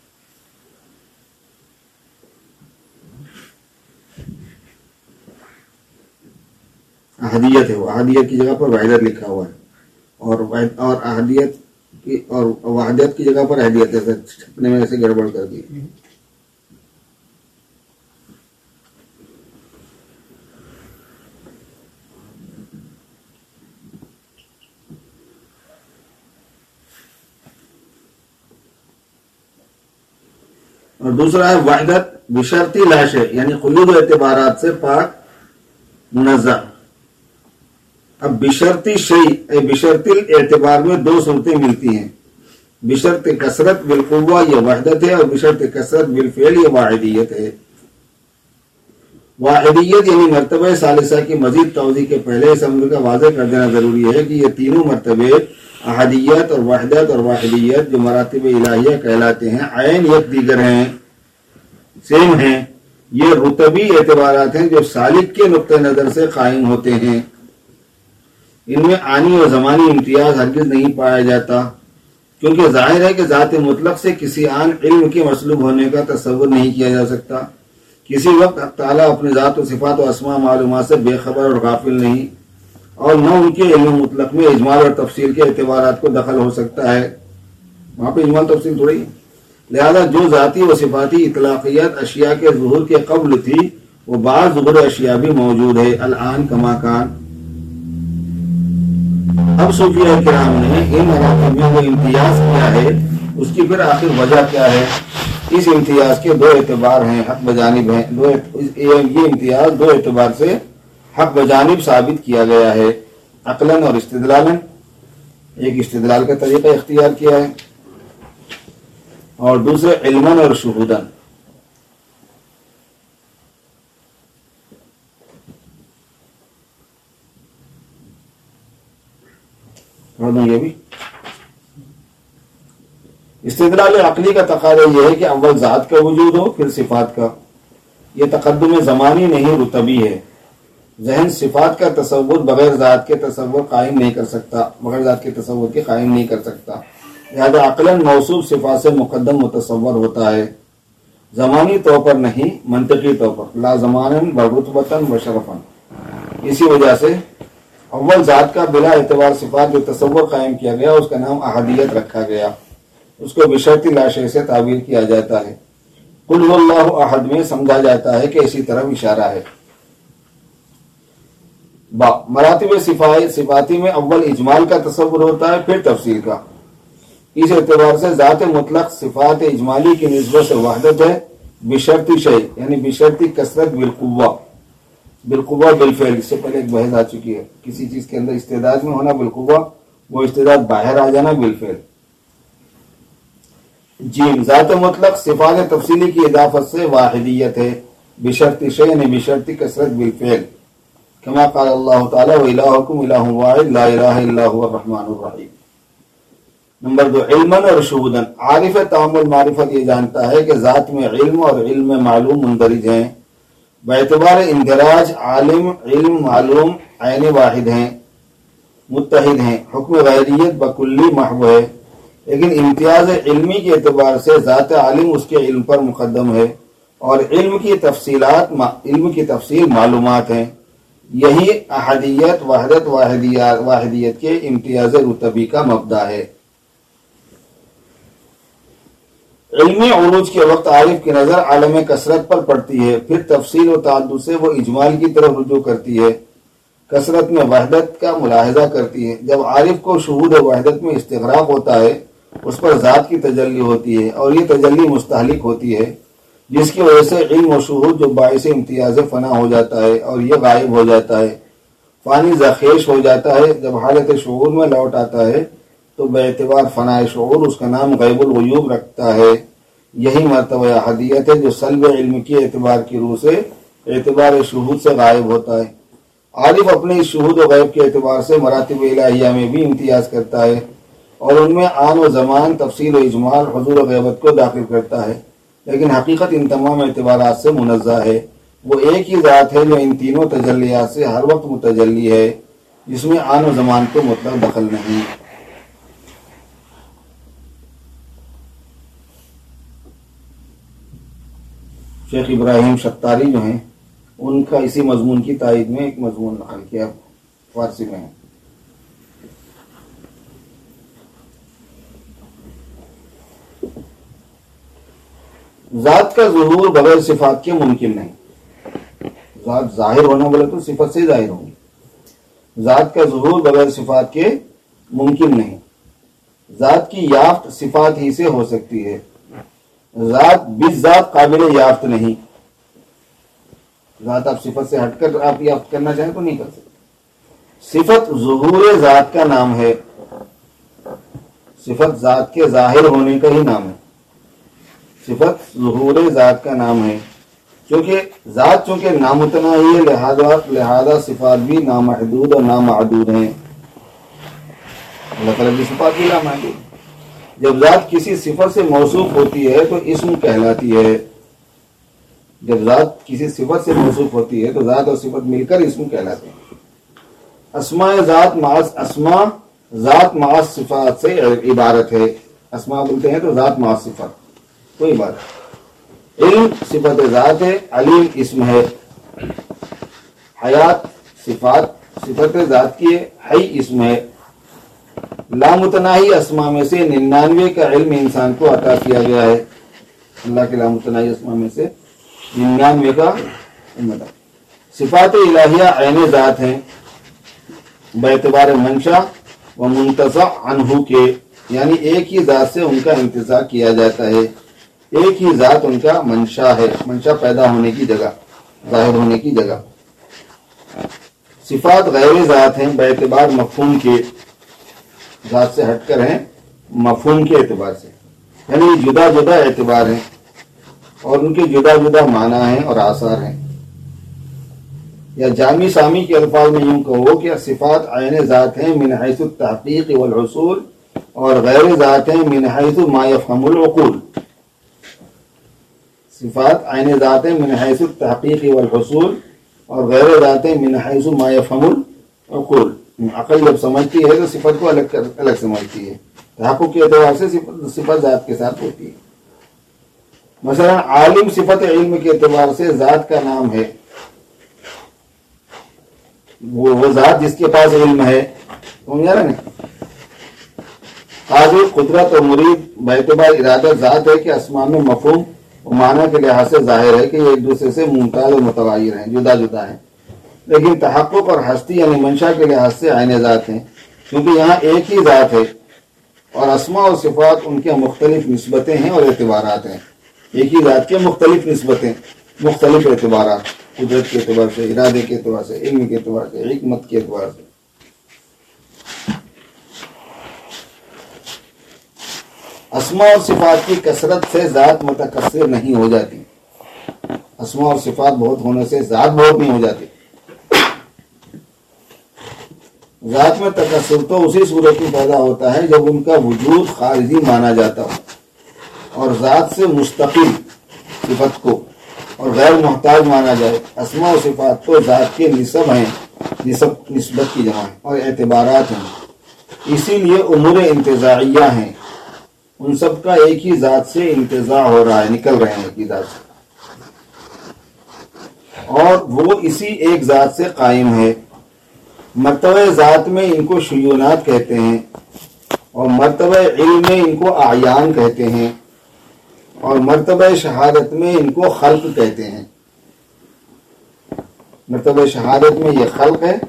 Speaker 1: احدیت ہے، وہ احدیت کی جگہ پر وحدت لکھا ہوا ہے، اور اور احدیت کی اور وحدت کی جگہ پر احدیت ہے، چھپنے میں ایسے گڑبڑ کر دی۔ اور دوسرا ہے وحدت بشرطی لا شے، یعنی قیود و اعتبارات سے پاک منزہ۔ اب بشرطی شیء اے بشرطی اعتبار میں دو صورتیں ملتی ہیں، بشرط کثرت بالقوہ یہ وحدت ہے، اور بشرط کثرت بالفعل یہ واحدیت ہے۔ واحدیت یعنی مرتبہ ثالثہ کی مزید توضیح کے پہلے اس امر کا واضح کر دینا ضروری ہے کہ یہ تینوں مرتبے احدیت اور وحدت اور واحدیت جو مراتب الہیہ کہلاتے ہیں عین یک دیگر ہیں، سیم ہیں۔ یہ رتبی اعتبارات ہیں جو سالک کے نقطہ نظر سے قائم ہوتے ہیں، ان میں آنی اور زمانی امتیاز ہرگز نہیں پایا جاتا، کیونکہ ظاہر ہے کہ ذات مطلق سے کسی آن علم کے مسلوب ہونے کا تصور نہیں کیا جا سکتا۔ کسی وقت تعالیٰ اپنے ذات و صفات و اسماء معلومات سے بے خبر اور غافل نہیں، اور نہ ان کے علم مطلق میں اجمال اور تفصیل کے اعتبارات کو دخل ہو سکتا ہے، وہاں پہ اجمال تفصیل تھوڑی ہے۔ لہذا جو ذاتی و صفاتی اطلاقیت اشیاء کے ظہور کے قبل تھی وہ بعض ظہور اشیاء بھی موجود ہے، الان کما کان۔ اب صوفیہ کرام نے ان مراتب میں وہ امتیاز کیا ہے، اس کی پھر آخر وجہ کیا ہے۔ اس امتیاز کے دو اعتبار ہیں، حق بجانب ہیں، دو یہ امتیاز دو اعتبار سے حق بجانب ثابت کیا گیا ہے، عقلاً اور استدلالاً۔ ایک استدلال کا طریقہ اختیار کیا ہے، اور دوسرے علماً اور شہوداً۔ یہ بھی استدلال عقلی کا تقاضا یہ ہے کہ اول ذات کا وجود ہو پھر صفات کا۔ یہ تقدم زمانی نہیں رتبی ہے۔ ذہن صفات کا تصور بغیر ذات کے تصور قائم نہیں کر سکتا، بغیر ذات کے تصور کے قائم نہیں کر سکتا، لہذا عقلاً موصوف صفات سے مقدم متصور ہوتا ہے، زمانی طور پر نہیں، منطقی طور پر، لا زماناً برتبتاً و شرفاً۔ اسی وجہ سے اول ذات کا بلا اعتبار صفات جو تصور قائم کیا گیا اس کا نام احدیت رکھا گیا، اس کو بشرط لاشے سے تعبیر کیا جاتا ہے۔ قل هو اللہ احد میں سمجھا جاتا ہے کہ اسی طرف اشارہ ہے۔ با مراتب صفاتی میں اول اجمال کا تصور ہوتا ہے پھر تفصیل کا۔ اس اعتبار سے ذات مطلق صفات اجمالی کی نسبت سے وحدت ہے، بشرطی شیء یعنی بشرطی کثرت بالقوہ، بالقوہ بالفعل۔ اس سے پہلے ایک بحث آ چکی ہے، کسی چیز کے اندر استعداد میں ہونا بالقوہ، وہ استعداد باہر آ جانا بالفعل۔ جیم ذات مطلق صفات تفصیلی کی اضافت سے واحدیت ہے، بشرطی شیء یعنی بشرطی کثرت بالفعل، کما قال اللہ تعالی وَإِلَٰهُكُمْ إِلَٰهٌ وَاحِدٌ لَا إِلَٰهَ إِلَّا هُوَ الرَّحْمَٰنُ الرَّحِيمُ۔ نمبر دو علماً اور شہوداً۔ عارف تعامل معرفت یہ جانتا ہے کہ ذات میں علم اور علم معلوم مندرج ہیں، باعتبار اندراج عالم علم معلوم عین واحد ہیں، متحد ہیں، حکم غیریت بکلی محو ہے، لیکن امتیاز علمی کے اعتبار سے ذات عالم اس کے علم پر مقدم ہے، اور علم کی تفصیلات علم کی تفصیل معلومات ہیں۔ یہی احدیت وحدت واحدیت کے امتیاز رتبی کا مبدا ہے۔ علمی عروج کے وقت عارف کی نظر عالم کثرت پر پڑتی ہے، پھر تفصیل و تعدد سے وہ اجمال کی طرف رجوع کرتی ہے، کثرت میں وحدت کا ملاحظہ کرتی ہے۔ جب عارف کو شہود وحدت میں استغراق ہوتا ہے اس پر ذات کی تجلی ہوتی ہے، اور یہ تجلی مستحلق ہوتی ہے، جس کی وجہ سے علم و شہود جو باعث امتیاز فنا ہو جاتا ہے اور یہ غائب ہو جاتا ہے، فانی زخیش ہو جاتا ہے۔ جب حالت شعور میں لوٹ آتا ہے تو بے اعتبار فنا شعور اس کا نام غیب الغیوب رکھتا ہے۔ یہی مرتبہ احدیت ہے جو سلب علم کے اعتبار کی روح سے اعتبار شہود سے غائب ہوتا ہے۔ عارف اپنے اس شہود و غیب کے اعتبار سے مراتب الہیہ میں بھی امتیاز کرتا ہے، اور ان میں آن و زمان، تفصیل و اجمال، حضور و غیبت کو داخل کرتا ہے، لیکن حقیقت ان تمام اعتبارات سے منزہ ہے۔ وہ ایک ہی ذات ہے جو ان تینوں تجلیات سے ہر وقت متجلی ہے، جس میں آن و زمان کو مطلق دخل نہیں۔ شیخ ابراہیم شتاری جو ہیں ان کا اسی مضمون کی تائید میں ایک مضمون نقل کیا فارسی میں ہے۔ ذات کا ظہور بغیر صفات کے ممکن نہیں۔ ذات ظاہر ہونا بولے تو صفت سے ظاہر ہوگی، ذات کا ظہور بغیر صفات کے ممکن نہیں۔ ذات کی یافت صفات ہی سے ہو سکتی ہے، ذات بالذات قابل یافت نہیں۔ ذات آپ صفت سے ہٹ کر آپ یافت کرنا چاہیں تو نہیں کر سکتے۔ صفت ظہور ذات کا نام ہے، صفت ذات کے ظاہر ہونے کا ہی نام ہے، صفت ظہور ذات کا نام ہے، کیونکہ ذات چونکہ نامتناہی ہے لہذا لہذا صفات بھی نامحدود اور نامعدود ہیں۔ اللہ تعالیٰ کی صفات بھی نامحدود۔ جب ذات کسی صفت سے موصوف ہوتی ہے تو اسم کہلاتی ہے، جب ذات کسی صفت سے موصوف ہوتی ہے تو ذات اور صفت مل کر اسم کہلاتے ہیں۔ اسماء ذات مع اسماء ذات مع صفات سے عبارت ہے، اسماء بولتے ہیں تو ذات مع صفت کوئی بات ہے۔ علم صفت ذات ہے، علیم اسم ہے، حیات صفات صفت ذات کی ہے، حی اسم ہے۔ لامتناہی اسماء میں سے ننانوے کا علم انسان کو عطا کیا گیا ہے، اللہ کے لامتناہی اسماء میں سے ننانوے کا علم عطا۔ صفات الہیہ عین ذات ہیں باعتبار منشا و منتزع عنہ کے، یعنی ایک ہی ذات سے ان کا انتزاع کیا جاتا ہے، ایک ہی ذات ان کا منشا ہے، منشا پیدا ہونے کی جگہ، ظاہر ہونے کی جگہ۔ صفات غیر ذات ہیں باعتبار مفہوم کے، ذات سے ہٹ کر ہیں مفہوم کے اعتبار سے، یعنی جدا جدا اعتبار ہیں اور ان کے جدا جدا معنی ہیں اور آثار ہیں۔ یا جامی سامی کے الفاظ میں یوں کہو کہ صفات عین ذات ہیں من حیث التحقیق والحصول، اور غیر ذات ہیں من حیث ما یفہم العقول۔ صفات عین ذات ہیں من حیث التحقیق والحصول، اور غیر ذات ہیں من حیث ما یفہم العقول۔ عقل جب سمجھتی ہے تو صفت کو الگ کر الگ سمجھتی ہے، تحقق کے اعتبار سے صفت ذات کے ساتھ ہوتی ہے۔ مثلا عالم صفت علم کے اعتبار سے ذات کا نام ہے، وہ وہ ذات جس کے پاس علم ہے، سمجھا رہے نا۔ قادر قدرت اور مرید باعتبار ارادہ ذات ہے کہ اسماء میں مفہوم اور معنی کے لحاظ سے ظاہر ہے کہ یہ ایک دوسرے سے ممتاز اور متغیر ہیں، جدا جدا ہیں، لیکن تحقق اور ہستی یعنی منشا کے لحاظ سے عین ذات ہیں، کیونکہ یہاں ایک ہی ذات ہے اور اسماء اور صفات ان کے مختلف نسبتیں ہیں اور اعتبارات ہیں۔ ایک ہی ذات کے مختلف نسبتیں، مختلف اعتبارات، قدرت کے اعتبار سے، ارادے کے اعتبار سے، علم کے اعتبار سے، حکمت کے اعتبار سے۔ اسماء اور صفات کی کثرت سے ذات متکثر نہیں ہو جاتی، اسماء اور صفات بہت ہونے سے ذات بہت نہیں ہو جاتی۔ ذات میں تکثر تو اسی صورت میں پیدا ہوتا ہے جب ان کا وجود خارجی مانا جاتا ہو اور ذات سے مستقل صفت کو اور غیر محتاج مانا جائے۔ اسماء و صفات تو ذات کے نسب ہیں، نسب نسبت کی جمع ہیں اور اعتبارات ہیں، اسی لیے امور انتزاعیہ ہیں، ان سب کا ایک ہی ذات سے انتزاع ہو رہا ہے، نکل رہے ہیں ایک ہی ذات سے، اور وہ اسی ایک ذات سے قائم ہے۔ مرتبہ ذات میں ان کو شیونات کہتے ہیں، اور مرتبہ علم میں ان کو اعیان کہتے ہیں، اور مرتبہ شہادت میں ان کو خلق کہتے ہیں۔ مرتبہ شہادت میں یہ خلق ہے،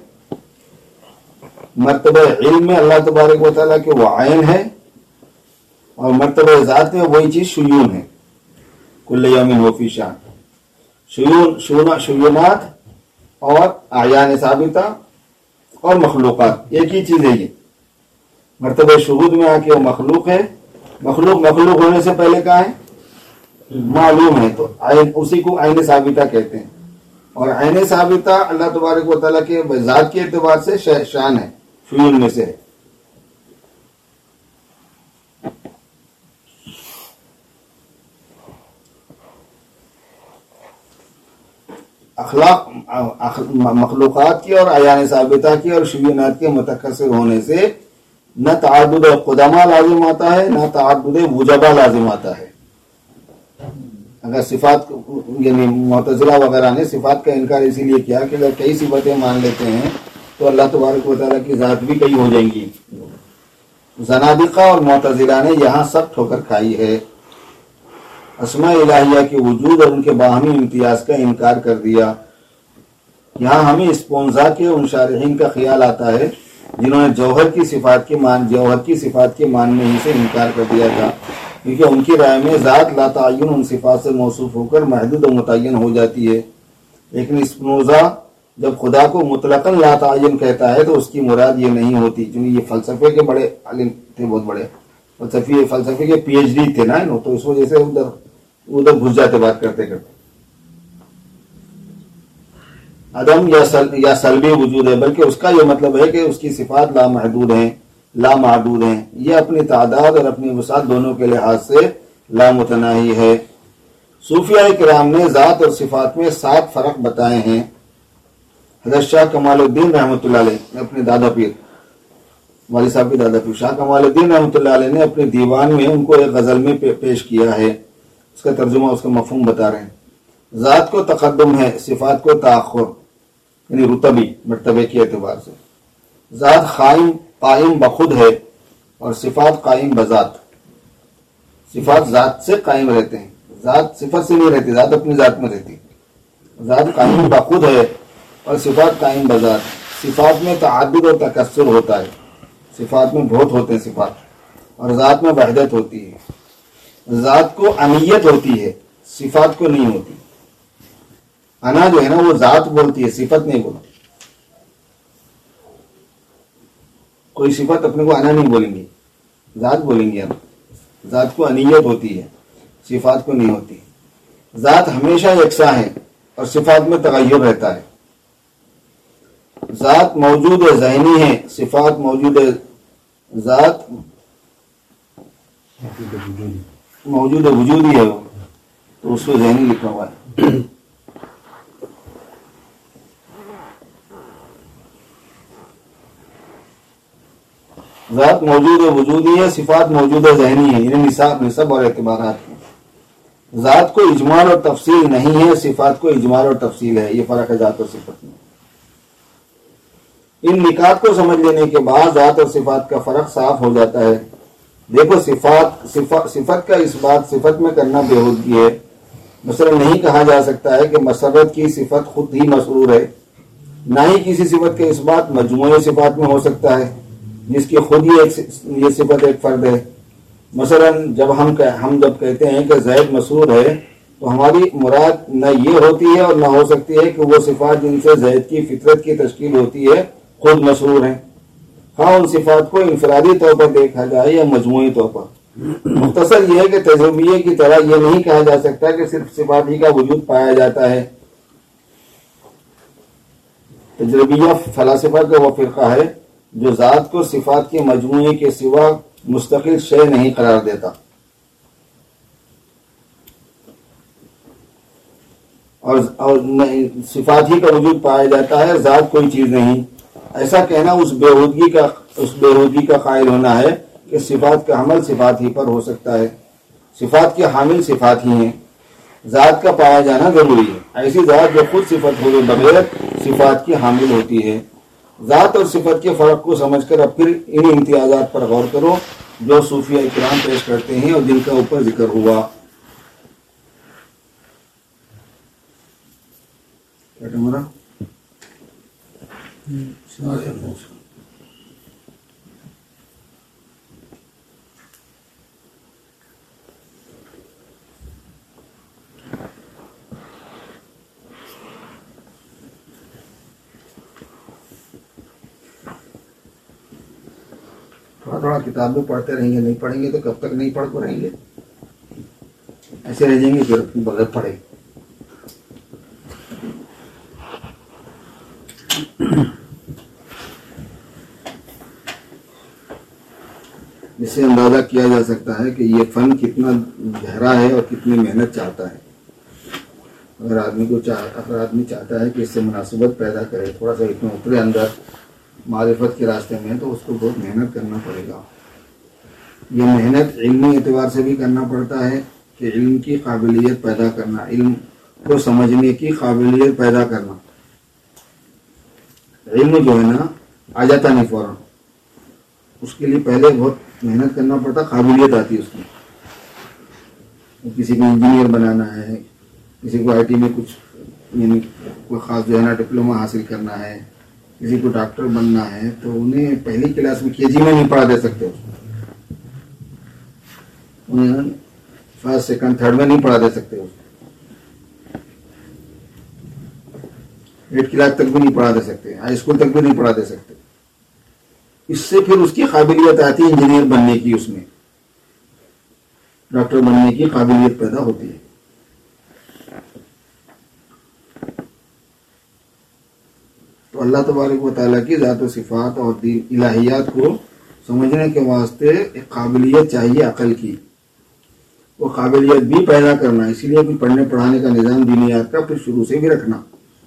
Speaker 1: مرتبہ علم میں اللہ تبارک و تعالیٰ کے وہ عین ہے، اور مرتبہ ذات میں وہی چیز شیون ہے، کل یوم ہو فی شان۔ شیون شیونات اور اعیان ثابتہ اور مخلوقات ایک ہی چیز ہے۔ یہ مرتبہ شہود میں آ کے وہ مخلوق ہے، مخلوق مخلوق ہونے سے پہلے کہاں ہے؟ معلوم ہے، تو اسی کو عین ثابتہ کہتے ہیں، اور عین ثابتہ اللہ تبارک و تعالیٰ کے ذات کے اعتبار سے شان ہے، شیون میں سے ہے۔ اخلاق مخلوقات کی اور اعیان ثابتہ کی اور شیونات کے متکثر ہونے سے نہ تعدد قدما لازم آتا ہے نہ تعدد وجبہ لازم آتا ہے۔ اگر صفات یعنی معتزلہ وغیرہ نے صفات کا انکار اسی لیے کیا کہ اگر کئی صفتیں مان لیتے ہیں تو اللہ تبارک و تعالیٰ کی ذات بھی کئی ہو جائیں گی۔ زنادقہ اور معتزلہ نے یہاں سخت ٹھوکر کھائی ہے، اسماء الہیہ کے وجود اور ان کے باہمی امتیاز کا انکار کر دیا۔ یہاں ہمیں اسپونزا کے ان شارحین کا خیال آتا ہے جنہوں نے جوہر کی صفات کے مان جوہر کی صفات کے ماننے ہی سے انکار کر دیا تھا، کیونکہ ان کی رائے میں ذات لا تعین ان صفات سے موصوف ہو کر محدود و متعین ہو جاتی ہے، لیکن اسپونزا جب خدا کو مطلقاً لا تعین کہتا ہے تو اس کی مراد یہ نہیں ہوتی، کیونکہ یہ فلسفے کے بڑے عالم تھے، بہت بڑے فلسفی فلسفے کے پی ایچ ڈی تھے نا، تو اس وجہ سے ادھر ادھر گھس جاتے بات کرتے کرتے. عدم یا سل یا سلبی وجود ہے، بلکہ اس کا یہ مطلب ہے کہ اس کی صفات لامحدود ہیں، لامحدود ہیں. یہ اپنی تعداد اور اپنی وسعت دونوں کے لحاظ سے لامتناہی ہے. صوفیاء کرام نے ذات اور صفات میں سات فرق بتائے ہیں. حضرت شاہ کمال الدین رحمۃ اللہ علیہ اپنے دادا پیر والد صاحب کے دادا پیر شاہ کمال الدین رحمۃ اللہ علیہ نے اپنے دیوان میں ان کو ایک غزل میں پیش کیا ہے. اس کا ترجمہ، اس کا مفہوم بتا رہے ہیں. ذات کو تقدم ہے، صفات کو تاخر، یعنی رتبی مرتبے کے اعتبار سے. ذات قائم قائم بخود ہے اور صفات قائم بذات. صفات ذات سے قائم رہتے ہیں، ذات صفت سے نہیں رہتی، ذات اپنی ذات میں رہتی. ذات قائم بخود ہے اور صفات قائم بذات. صفات میں تعدد اور تکثر ہوتا ہے، صفات میں بہت ہوتے ہیں صفات، اور ذات میں وحدت ہوتی ہے. ذات کو انیت ہوتی ہے، صفات کو نہیں ہوتی. انا جو ہے نا وہ ذات بولتی ہے، صفت نہیں بولتی. کوئی صفت اپنے کو انا نہیں بولیں گی، ذات بولیں گے. ذات کو انیت ہوتی ہے، صفات کو نہیں ہوتی. ذات ہمیشہ یکساں ہے اور صفات میں تغیر رہتا ہے. ذات موجود ذہنی ہے، صفات موجود ذات موجود وجودی ہے، تو اس کو ذہنی لکھا ہوا ہے. ذات موجود وجودی ہے، صفات موجود ذہنی ہے، یعنی نصاب نصب اور اعتبارات ہیں. ذات کو اجمال اور تفصیل نہیں ہے، صفات کو اجمال اور تفصیل ہے. یہ فرق ہے ذات اور صفت میں. ان نکات کو سمجھ لینے کے بعد ذات اور صفات کا فرق صاف ہو جاتا ہے. دیکھو صفات صفت, صفت کا اس بات صفت میں کرنا بےہودگی ہے. مثلا نہیں کہا جا سکتا ہے کہ مسرت کی صفت خود ہی مسرور ہے، نہ ہی کسی صفت کا اس بات مجموعی صفات میں ہو سکتا ہے جس کی خود ہی ایک یہ صفت ایک فرد ہے. مثلا جب ہم ہم جب کہتے ہیں کہ زید مسرور ہے تو ہماری مراد نہ یہ ہوتی ہے اور نہ ہو سکتی ہے کہ وہ صفات جن سے زید کی فطرت کی تشکیل ہوتی ہے خود مسرور ہیں، ہاں ان صفات کو انفرادی طور پر دیکھا جائے یا مجموعی طور پر. مختصر یہ ہے کہ تجربیے کی طرح یہ نہیں کہا جا سکتا کہ صرف صفات ہی کا وجود پایا جاتا ہے. تجربیہ فلاسفہ کا وہ فرقہ ہے جو ذات کو صفات کے مجموعے کے سوا مستقل شے نہیں قرار دیتا اور صفات ہی کا وجود پایا جاتا ہے، ذات کوئی چیز نہیں. ایسا کہنا اس بےہودگی کا اس بےہودگی کا قائل ہونا ہے کہ صفات کا حمل صفات ہی پر ہو سکتا ہے. صفات کے حامل صفات ہی ہیں، ذات کا پایا جانا ضروری ہے. ایسی ذات جو خود صفت ہوئے بغیر صفات کی حامل ہوتی ہے. ذات اور صفت کے فرق کو سمجھ کر اب پھر ان امتیازات پر غور کرو جو صوفیہ کرام پیش کرتے ہیں اور جن کا اوپر ذکر ہوا. تھوڑا تھوڑا کتابیں پڑھتے رہیں گے، نہیں پڑھیں گے تو کب تک نہیں پڑھ کو رہیں گے، ایسے رہ جائیں گے پھر بغیر پڑھے. جس سے اندازہ کیا جا سکتا ہے کہ یہ فن کتنا گہرا ہے اور کتنی محنت چاہتا ہے. اگر آدمی کو چاہ اگر آدمی چاہتا ہے کہ اس سے مناسبت پیدا کرے، تھوڑا سا اتنا اترے اندر معرفت کے راستے میں، تو اس کو بہت محنت کرنا پڑے گا. یہ محنت علمی اعتبار سے بھی کرنا پڑتا ہے کہ علم کی قابلیت پیدا کرنا، علم کو سمجھنے کی قابلیت پیدا کرنا. علم جو ہے نا آ جاتا نہیں فوراً، اس کے لیے پہلے بہت محنت کرنا پڑتا، قابلیت آتی ہے اس کی. کسی کو انجینئر بنانا ہے، کسی کو آئی ٹی میں کچھ یعنی کوئی خاص جو ہے نا ڈپلوما حاصل کرنا ہے، کسی کو ڈاکٹر بننا ہے، تو انہیں پہلی کلاس میں کے جی میں نہیں پڑھا دے سکتے، اس کو انہیں فرسٹ سیکنڈ تھرڈ میں نہیں پڑھا دے سکتے، اس کو ایٹ کلاس تک بھی نہیں پڑھا دے سکتے، ہائی اسکول تک بھی نہیں پڑھا دے سکتے. اس سے پھر اس کی قابلیت آتی ہے انجینئر بننے کی. اس میں ڈاکٹر بننے کی قابلیت پیدا ہوتی ہے. تو اللہ تبارک و تعالیٰ کی ذات و صفات اور دین الہیات کو سمجھنے کے واسطے ایک قابلیت چاہیے عقل کی. وہ قابلیت بھی پیدا کرنا، اسی لیے بھی پڑھنے پڑھانے کا نظام دینیات کا پھر شروع سے بھی رکھنا.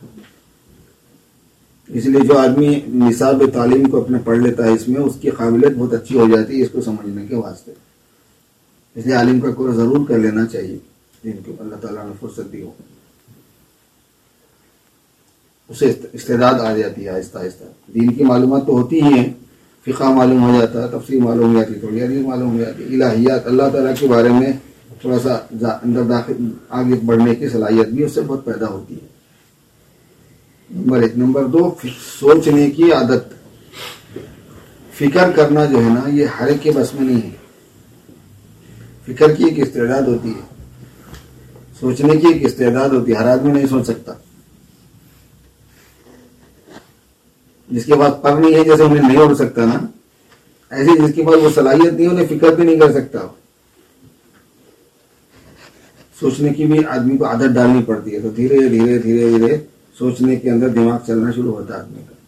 Speaker 1: اس لیے جو آدمی نصاب تعلیم کو اپنے پڑھ لیتا ہے اس میں اس کی قابلیت بہت اچھی ہو جاتی ہے اس کو سمجھنے کے واسطے. اس لیے عالم کا کورس ضرور کر لینا چاہیے جن کو اللہ تعالیٰ نے فرصت دی ہو. اسے استعداد آ جاتی ہے آہستہ آہستہ. دین کی معلومات تو ہوتی ہی ہیں، فقہ معلوم ہو جاتا ہے، تفسیر معلوم ہو جاتی ہے، تھوڑی حدیث معلوم ہو جاتی ہے، الہیات اللہ تعالیٰ کے بارے میں تھوڑا سا اندر داخل آگے بڑھنے کی صلاحیت بھی اس سے بہت پیدا ہوتی ہے. نمبر ایک. نمبر دو، سوچنے کی عادت. فکر کرنا جو ہے نا یہ ہر ایک کے بس میں نہیں ہے. فکر کی ایک استعداد ہوتی ہے، سوچنے کی ایک استعداد ہوتی ہے. ہر آدمی نہیں سوچ سکتا. جس کے پاس پر نہیں ہے جیسے انہیں نہیں اڑ سکتا نا، ایسے جس کے پاس وہ صلاحیت نہیں انہیں فکر بھی نہیں کر سکتا. سوچنے کی بھی آدمی کو عادت ڈالنی پڑتی ہے تو دھیرے دھیرے دھیرے دھیرے سوچنے کے اندر دماغ چلنا شروع ہوتا ہے آدمی کا.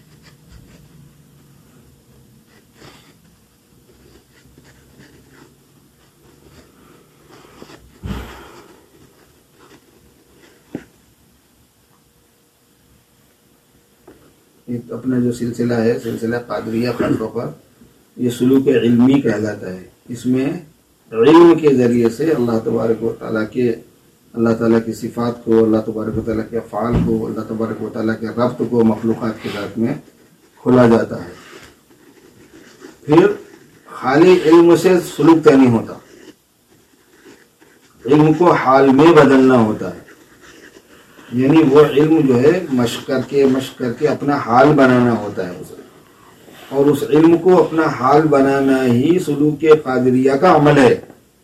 Speaker 1: اپنا جو سلسلہ ہے سلسلہ قادریہ خاص طور پر یہ سلوک علمی کہلاتا ہے. اس میں علم کے ذریعے سے اللہ تبارک و تعالیٰ کے اللہ تعالیٰ کی صفات کو، اللہ تبارک و تعالیٰ کے افعال کو، اللہ تبارک و تعالیٰ کے ربط کو مخلوقات کے ذات میں کھولا جاتا ہے. پھر خالی علم سے سلوک طے نہیں ہوتا، علم کو حال میں بدلنا ہوتا ہے. یعنی وہ علم جو ہے مشق کر کے مشق کر کے اپنا حال بنانا ہوتا ہے اسے، اور اس علم کو اپنا حال بنانا ہی سلوک قادریہ کا عمل ہے.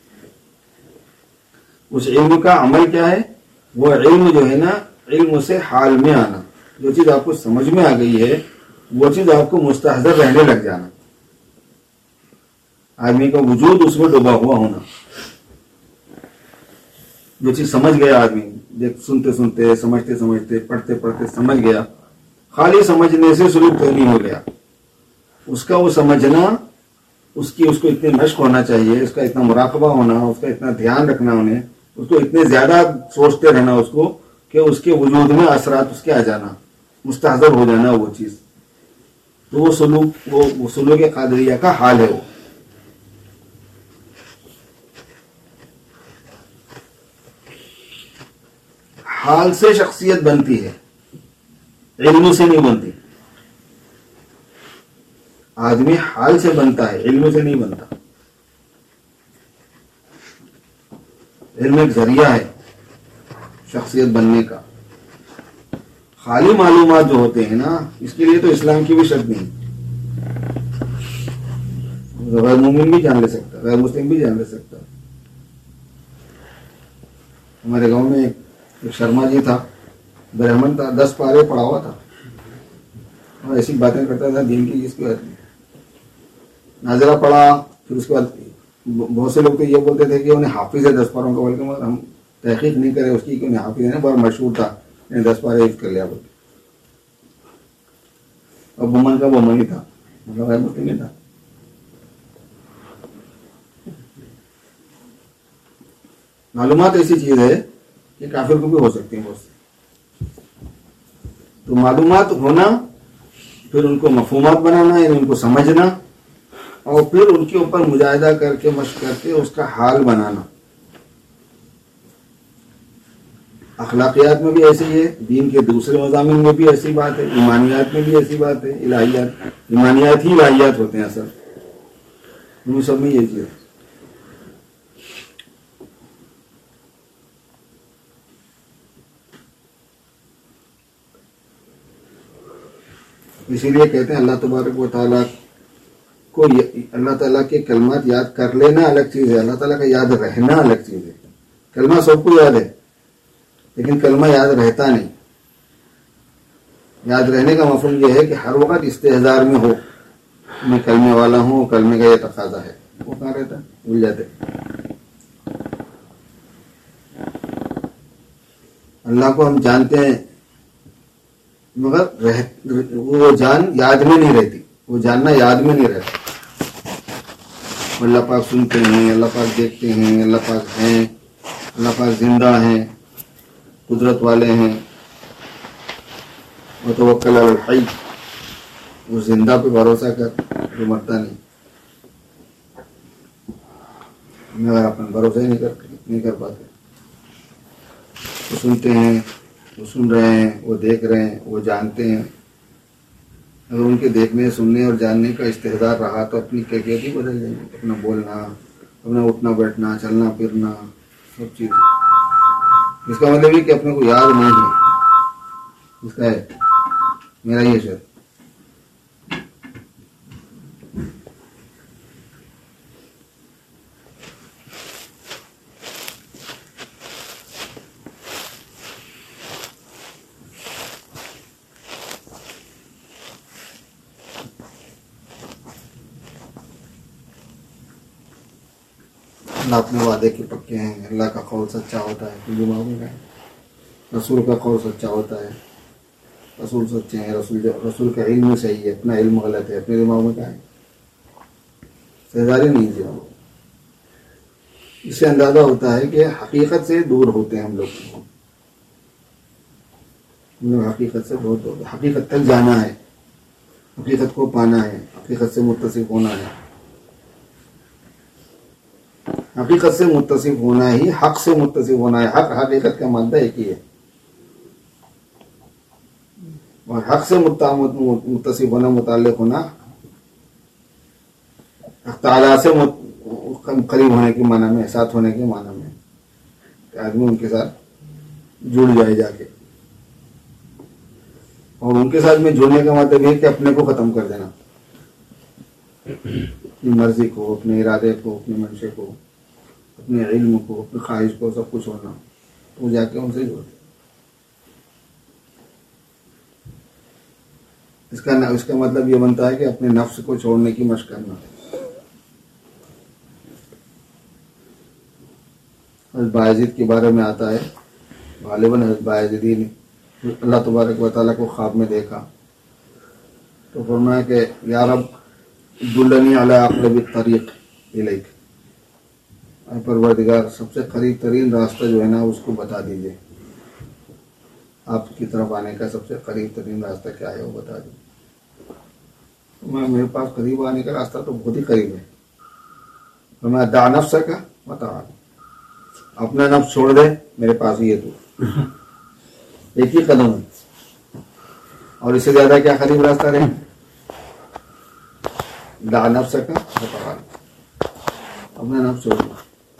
Speaker 1: اس علم کا عمل کیا ہے؟ وہ علم جو ہے نا، علم سے حال میں آنا. جو چیز آپ کو سمجھ میں آ گئی ہے وہ چیز آپ کو مستحضر رہنے لگ جانا. آدمی کا وجود اس میں ڈوبا ہوا ہونا. جو چیز سمجھ گیا آدمی، دیکھ سنتے سنتے سمجھتے سمجھتے پڑھتے پڑھتے سمجھ گیا، خالی سمجھنے سے سلوک تو نہیں ہو گیا. اس کا وہ سمجھنا، اس کی اس کو اتنے مشق ہونا چاہیے، اس کا اتنا مراقبہ ہونا، اس کا اتنا دھیان رکھنا، انہیں اس کو اتنے زیادہ سوچتے رہنا اس کو کہ اس کے وجود میں اثرات اس کے آ جانا، مستحضر ہو جانا وہ چیز. تو وہ سلوک وہ سلوک قادریہ کا حال ہے. وہ حال سے شخصیت بنتی ہے، علم سے نہیں بنتی. آدمی حال سے بنتا ہے، علم سے نہیں بنتا. علم ایک ذریعہ ہے شخصیت بننے کا. خالی معلومات جو ہوتے ہیں نا، اس کے لیے تو اسلام کی بھی شرط نہیں. غیر مومن بھی جان لے سکتا، غیر مسلم بھی جان لے سکتا. ہمارے گاؤں میں ایک شرما جی تھا، برہمن تھا، دس پارے پڑھا ہوا تھا اور ایسی باتیں کرتا تھا دین کی جس کی ناظرہ پڑھا. پھر اس کے بعد بہت سے لوگ تو یہ بولتے تھے کہ انہیں حافظ ہے دس پاروں کا، بلکہ مگر ہم تحقیق نہیں کرے اس کی کہ انہیں حافظ ہے. بڑا مشہور تھا، دس پارے حفظ کر لیا بولتے. اور بمن کا بمن ہی تھا، مطلب غیر مسلم نہیں تھا. معلومات ایسی چیز ہے کہ کافر کو بھی ہو سکتی ہیں بہت سے. تو معلومات ہونا، پھر ان کو مفہومات بنانا، یعنی ان کو سمجھنا، اور پھر ان کے اوپر مجاہدہ کر کے مشق کر کے اس کا حال بنانا. اخلاقیات میں بھی ایسے ہی ہے، دین کے دوسرے مضامین میں بھی ایسی بات ہے، ایمانیات میں بھی ایسی بات ہے. الہیات، ایمانیات ہی الہیات ہوتے ہیں اصل، ان سب میں یہ چیز ہے. اسی لیے کہتے ہیں اللہ تبارک و تعالیٰ کو، اللہ تعالیٰ کے کلمات یاد کر لینا الگ چیز ہے، اللہ تعالیٰ کا یاد رہنا الگ چیز ہے. کلمہ سب کو یاد ہے لیکن کلمہ یاد رہتا نہیں. یاد رہنے کا مفہوم یہ ہے کہ ہر وقت استحضار میں ہو، میں کلمے والا ہوں، کلمے کا یہ تقاضا ہے. وہ کہاں رہتا ہے؟ بھول جاتے. اللہ کو ہم جانتے ہیں مگر رہ وہ جان یاد میں نہیں رہتی، وہ جاننا یاد میں نہیں رہتا. اللہ پاک سنتے ہیں، اللہ پاک دیکھتے ہیں، اللہ پاک ہیں، اللہ پاک زندہ ہیں، قدرت والے ہیں. وتوکل علی الحی، وہ زندہ پہ بھروسہ کر جو مرتا نہیں. مگر اپنا بھروسہ ہی نہیں کر نہیں کر پاتے. وہ سنتے ہیں، وہ سن رہے ہیں، وہ دیکھ رہے ہیں، وہ جانتے ہیں. اگر ان کے دیکھنے، سننے اور جاننے کا استحضار رہا تو اپنی کیفیت ہی بدل جائے گی. اپنا بولنا، اپنا اٹھنا بیٹھنا، چلنا پھرنا، سب چیز. اس کا مطلب یہ کہ اپنے کو یاد نہیں ہے. اس کا ہے میرا یہ شرط. اللہ اپنے وعدے کے پکے ہیں. اللہ کا قول سچا ہوتا ہے، کوئی دماغ میں ہے. رسول کا قول سچا ہوتا ہے، رسول سچے ہیں. رسول رسول کا علم صحیح ہے، اپنا علم غلط ہے، اپنے دماغ میں کیا ہے؟ سہزاری نہیں دیا. اس سے اندازہ ہوتا ہے کہ حقیقت سے دور ہوتے ہیں ہم لوگ. ہم لوگ حقیقت سے بہت دور. حقیقت تک جانا ہے، حقیقت کو پانا ہے، حقیقت سے متصف ہونا ہے. حقیقت سے متصف ہونا ہی حق سے متصف ہونا ہے. حق حقیقت کا مادہ ایک ہی ہے. اور حق سے متصف ہونا، متعلق ہونا، حق تعالیٰ سے قریب ہونے کے معنی میں، ساتھ ہونے کے معنی میں کہ آدمی ان کے ساتھ جڑ جائے جا کے. اور ان کے ساتھ میں جڑنے کا مطلب یہ کہ اپنے کو ختم کر دینا، اپنی مرضی کو، اپنے ارادے کو، اپنے منشے کو، اپنے علم کو، اپنی خواہش کو، سب کچھ ہونا. تو جا کے ان سے جڑتے. اس کا اس کا مطلب یہ بنتا ہے کہ اپنے نفس کو چھوڑنے کی مشق کرنا. حضرت باعزید کے بارے میں آتا ہے، غالباً حضرت باعزیدی نے اللہ تبارک و تعالیٰ کو خواب میں دیکھا تو فرمایا کہ یا رب دلنی علی اقرب الطریق الیک، اے پروردگار سب سے قریب ترین راستہ جو ہے نا اس کو بتا دیجیے. آپ کی طرف آنے کا سب سے قریب ترین راستہ کیا ہے وہ بتا دیجیے. میں میرے پاس قریب آنے کا راستہ تو بہت ہی قریب ہے. تو میں دع نفسک وتعال، اپنا نفس چھوڑ دے، میرے پاس ہی ہے تو. ایک ہی قدم ہے، اور اس سے زیادہ کیا قریب راستہ رہے. دع نفسک وتعال، اپنا نفس چھوڑ دے.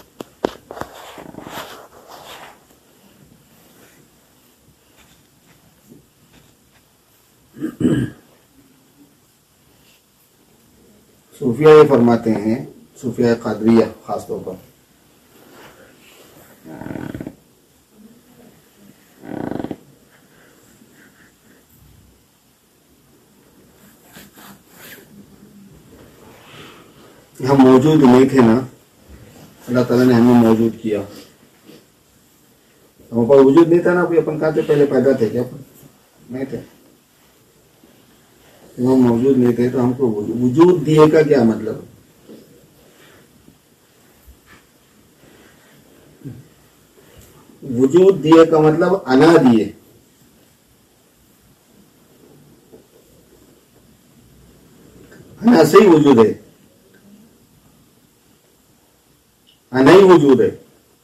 Speaker 1: صوفیہ یہ فرماتے ہیں، صوفیہ قادریہ خاص طور پر، ہم موجود نہیں تھے نا، اللہ تعالیٰ نے ہمیں موجود کیا. ہمارے پاس وجود نہیں تھا نا، کوئی اپن کہاں سے پہلے پیدا تھے کیا؟ اپن نہیں تھے. ہم موجود نہیں تھے تو ہم کو وجود دیے کا کیا مطلب؟ وجود دیے کا مطلب انا دیے. انا سے ہی وجود ہے، انا ہی وجود ہے.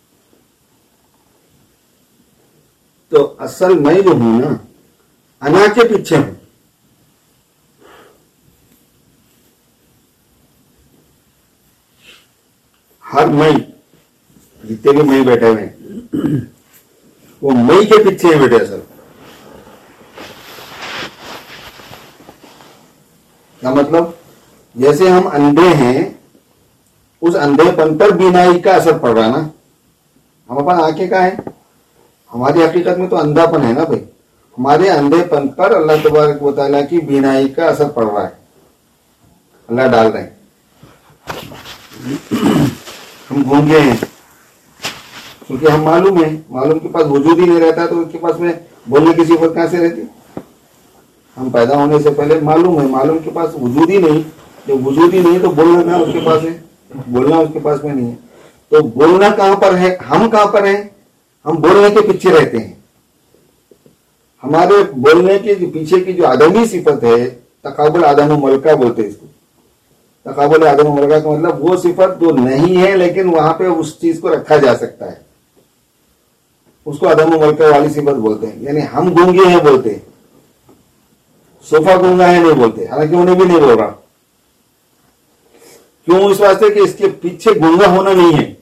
Speaker 1: تو اصل میں جو ہوں نا، انا کے پیچھے ہوں. ہر میں، جتنے بھی میں بیٹھے ہوئے ہیں وہ میں کے پیچھے بیٹھے. اصل کیا مطلب؟ جیسے ہم اندھے ہیں، اس اندھے پن پر بینائی کا اثر پڑ رہا ہے نا. ہم اپن آنکھیں کا ہے، ہماری حقیقت میں تو اندھا پن ہے نا بھائی. ہمارے اندھے پن پر اللہ تبارک و تعالیٰ کی بینائی کا اثر پڑ رہا ہے، اللہ ڈال رہے ہیں. ہم گونگے ہیں کیونکہ ہم معلوم ہے، معلوم کے پاس وجود ہی نہیں رہتا تو اس کے پاس میں بولنے کی صفت کہاں سے رہتی؟ ہم پیدا ہونے سے پہلے معلوم ہے، معلوم کے پاس وجود ہی نہیں، جب وجود ہی نہیں تو بولنا کہاں اس کے پاس ہے؟ بولنا اس کے پاس میں نہیں ہے، تو بولنا کہاں پر ہے؟ ہم کہاں پر ہیں؟ ہم بولنے کے پیچھے رہتے ہیں. ہمارے بولنے کے پیچھے کی جو آدمی صفت ہے، تقابل آدم و ملکہ بولتے ہیں اس کو. تقابل آدم و ملکہ کا مطلب وہ صفت جو نہیں ہے لیکن وہاں پہ اس چیز کو رکھا جا سکتا ہے، اس کو آدم و ملکہ والی صفت بولتے ہیں. یعنی ہم گونگے ہیں بولتے ہیں، صوفہ گونگا ہے نہیں بولتے، حالانکہ انہیں بھی نہیں بول رہا. کیوں؟ اس واسطے کہ اس کے پیچھے گونگا ہونا نہیں ہے،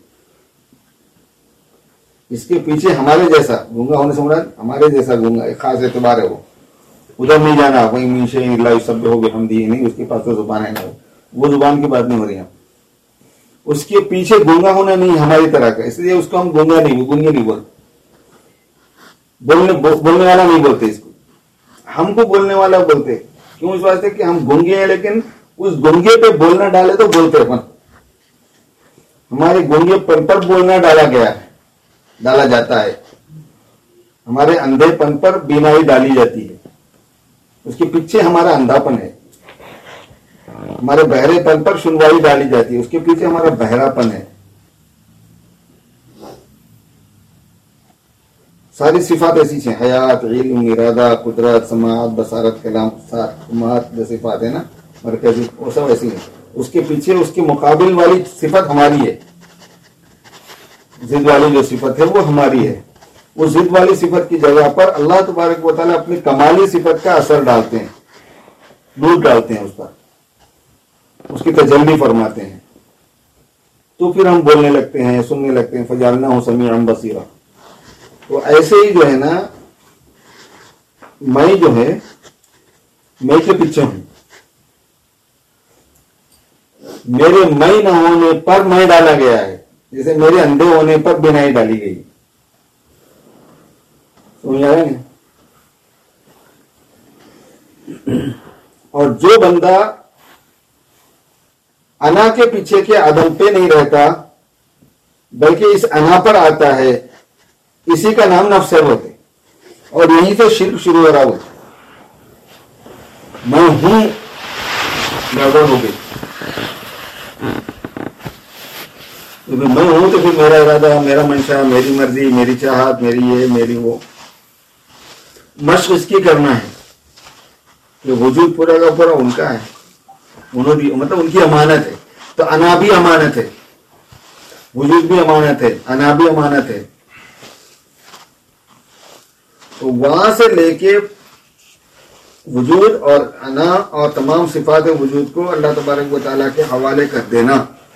Speaker 1: اس کے پیچھے ہمارے جیسا گونگا ہونے سے مراد ہمارے جیسا گونگا ایک خاص اعتبار ہے. وہ ادھر نہیں جانا، وہی میشے اللہ سب ہو گئے ہم دیے نہیں، اس کے پاس تو زبان ہے نا، وہ زبان کی بات نہیں ہو رہی ہے. اس کے پیچھے گونگا ہونا نہیں ہماری طرح کا، اس لیے اس کو ہم گونگا نہیں، وہ گونگے نہیں بولتے، بولنے بولنے والا نہیں بولتے اس کو. ہم کو بولنے والا بولتے. کیوں؟ اس واسطے کہ ہم گونگے ہیں لیکن اس گونگے پہ بولنا ڈالے تو بولتے ہیں. ہمارے گونگے پن پر بولنا ڈالا گیا ہے، ڈالا جاتا ہے. ہمارے اندھے پن پر بینائی ڈالی جاتی ہے، اس کے پیچھے ہمارا اندھا پن ہے. ہمارے بہرے پن پر سنوائی ڈالی جاتی ہے، اس کے پیچھے ہمارا بہرا پن ہے. ساری صفات ایسی ہیں، حیات، علم، ارادہ، قدرت، سماعت، بصارت، کلام، سماعت جو صفات ہے نا مرکزی، وہ سب ایسی ہیں. اس کے پیچھے اس کے مقابل والی صفت ہماری ہے، ضد والی جو صفت ہے وہ ہماری ہے. وہ ضد والی صفت کی جگہ پر اللہ تبارک و تعالیٰ اپنی کمالی صفت کا اثر ڈالتے ہیں، نور ڈالتے ہیں اس پر، اس کی تجلی فرماتے ہیں. تو پھر ہم بولنے لگتے ہیں، سننے لگتے ہیں. فجعلناہ سمیعا بصیرا. تو ایسے ہی جو ہے نا، میں جو ہے میں کے پیچھے ہوں، میرے میں نہ ہونے پر میں ڈالا گیا ہے، جیسے میرے اندھے ہونے پر بینائی ڈالی گئی. سمجھ آ رہا ہے؟ اور جو بندہ انا کے پیچھے کے عدم پہ نہیں رہتا بلکہ اس انا پر آتا ہے، اسی کا نام نفس ہوتے. اور یہیں سے شرک شروع ہو رہا ہوتا. میں ہوں گڑبڑ ہو گئی، میں ہوں تو پھر میرا ارادہ، میرا منشا، میری مرضی، میری چاہت، میری یہ میری وہ. مشق اس کی کرنا ہے کہ وجود پورا کا پورا ان کا ہے، انہوں بھی مطلب ان کی امانت ہے. تو انا بھی امانت ہے، وجود بھی امانت ہے، انا بھی امانت ہے. تو وہاں سے لے کے وجود اور انا اور تمام صفات وجود کو اللہ تبارک و تعالیٰ کے حوالے کر دینا،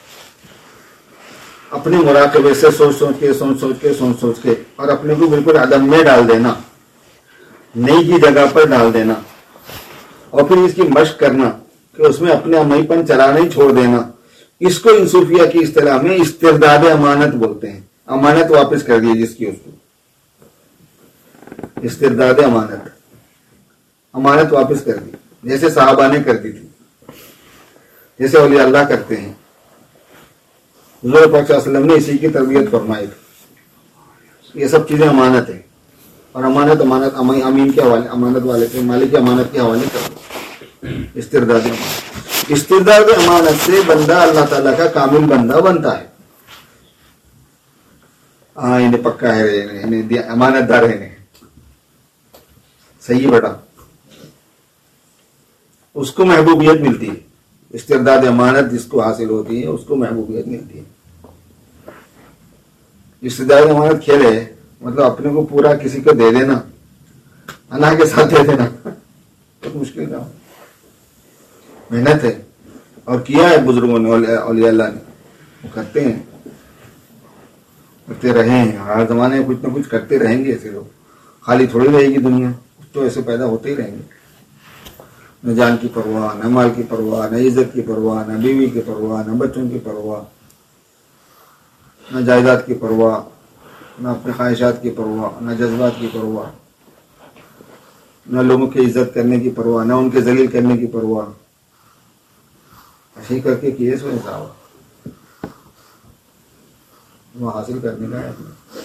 Speaker 1: اپنے مراقبے سے سوچ سوچ کے سوچ سوچ کے سوچ سوچ کے اور اپنے کو بالکل عدم میں ڈال دینا، نئی کی جگہ پر ڈال دینا. اور پھر اس کی مشق کرنا کہ اس میں اپنے امی پن چلانا ہی چھوڑ دینا. اس کو ان صوفیہ کی اصطلاح میں استرداد امانت بولتے ہیں. امانت واپس کر دی جس کی، اس کو استرداد امانت، امانت واپس کر دی، جیسے صحابہ نے کر دی تھی، جیسے اولیاء اللہ کرتے ہیں. حضور پاک صلی اللہ علیہ وسلم نے اسی کی تربیت فرمائی تھی. یہ سب چیزیں امانت ہیں، اور امانت امانت امین کے حوالے، امانت والے کے مالک کی امانت کے حوالے کر دو. استرداد امانت، استرداد امانت سے بندہ اللہ تعالیٰ کا کامل بندہ بنتا ہے. ہاں انہیں پکا ہے، انہیں امانت دار ہے، صحیح بیٹا، اس کو محبوبیت ملتی ہے. استرداد امانت جس کو حاصل ہوتی ہے اس کو محبوبیت ملتی ہے. استرداد امانت کھیل ہے، مطلب اپنے کو پورا کسی کو دے دینا، انا کے ساتھ دے دینا، بہت مشکل کام، محنت ہے. اور کیا ہے بزرگوں نے، اولیاء اللہ نے، وہ کرتے ہیں، کرتے رہے ہیں. ہر زمانے میں کچھ نہ کچھ کرتے رہیں گے. ایسے لوگ خالی تھوڑی رہے گی دنیا، کچھ تو ایسے پیدا ہوتے ہی رہیں گے. نہ جان کی پرواہ، نہ مال کی پرواہ، نہ عزت کی پرواہ، نہ بیوی کی پرواہ، نہ بچوں کی پرواہ، نہ جائیداد کی پرواہ، نہ اپنے خواہشات کی پرواہ، نہ جذبات کی پرواہ، نہ لوگوں کی عزت کرنے کی پرواہ، نہ ان کے ذلیل کرنے کی پرواہ. ایسے ہی کر کے کیے سو صاحب. وہ حاصل کرنے کا ہے اپنے.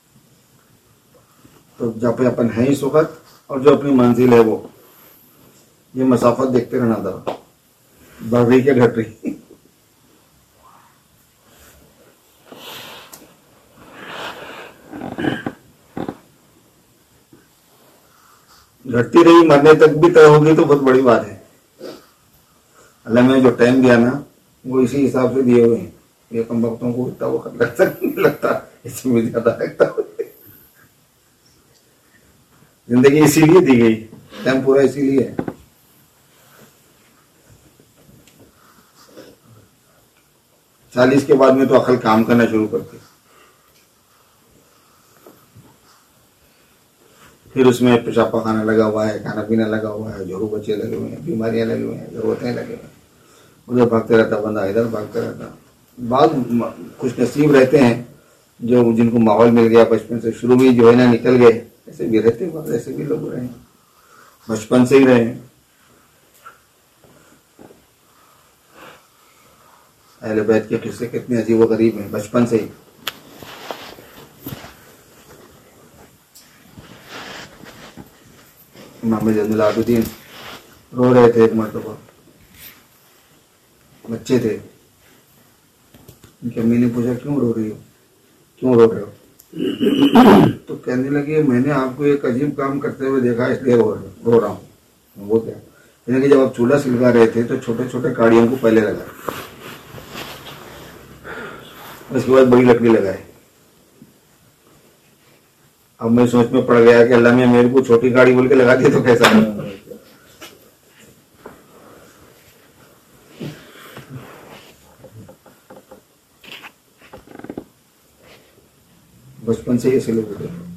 Speaker 1: تو جب پہ اپن ہے اس وقت اور جو اپنی منزل ہے وہ یہ مسافت دیکھتے رہنا تھا بڑھ رہی کہ گھٹ رہی. گھٹتی رہی مرنے تک بھی طے ہوگی تو بہت بڑی بات ہے. اللہ میں جو ٹائم دیا نا وہ اسی حساب سے دیے ہوئے ہیں. یہ کم وقتوں کو اتنا وقت لگتا نہیں لگتا اس میں زیادہ لگتا. زندگی اسی لیے دی گئی ٹائم پورا اسی لیے ہے. چالیس کے بعد میں تو عقل کام کرنا شروع کرتی پھر اس میں پیشاب پخانا لگا ہوا ہے کھانا پینا لگا ہوا ہے جھوڑو بچے لگے ہوئے ہیں بیماریاں لگے ہوئے ہیں ضرورتیں لگے ہوئے ہیں ادھر بھاگتے رہتا بندہ ادھر بھاگتا رہتا. بعض خوش نصیب رہتے ہیں جو جن کو ماحول مل گیا بچپن سے شروع میں جو ہے نا نکل گئے ایسے بھی رہتے ہیں ایسے بھی لوگ رہے ہیں بچپن سے ہی رہے ہیں. اہل بیت کے قصے کتنے عجیب و غریب ہیں بچپن سے ہی. امام زین العابدین رو رہے تھے ایک مرتبہ بچے تھے ان کی امی نے پوچھا کیوں رو رہی ہو کیوں رو رہے ہو تو کہنے لگے میں نے آپ کو ایک عجیب کام کرتے ہوئے دیکھا اس لیے رو رہا ہوں. وہ کیا کہ جب آپ چولہا سلگا رہے تھے تو چھوٹے چھوٹے کاڑیوں کو پہلے لگا اس کے بعد بڑی لکڑی لگائے. اب میں سوچ میں پڑ گیا کہ اللہ نے میرے کو چھوٹی گاڑی بول کے لگا دی تو کیسا ہے. بچپن سے ہی ایسے لوگ ہوتے ہیں.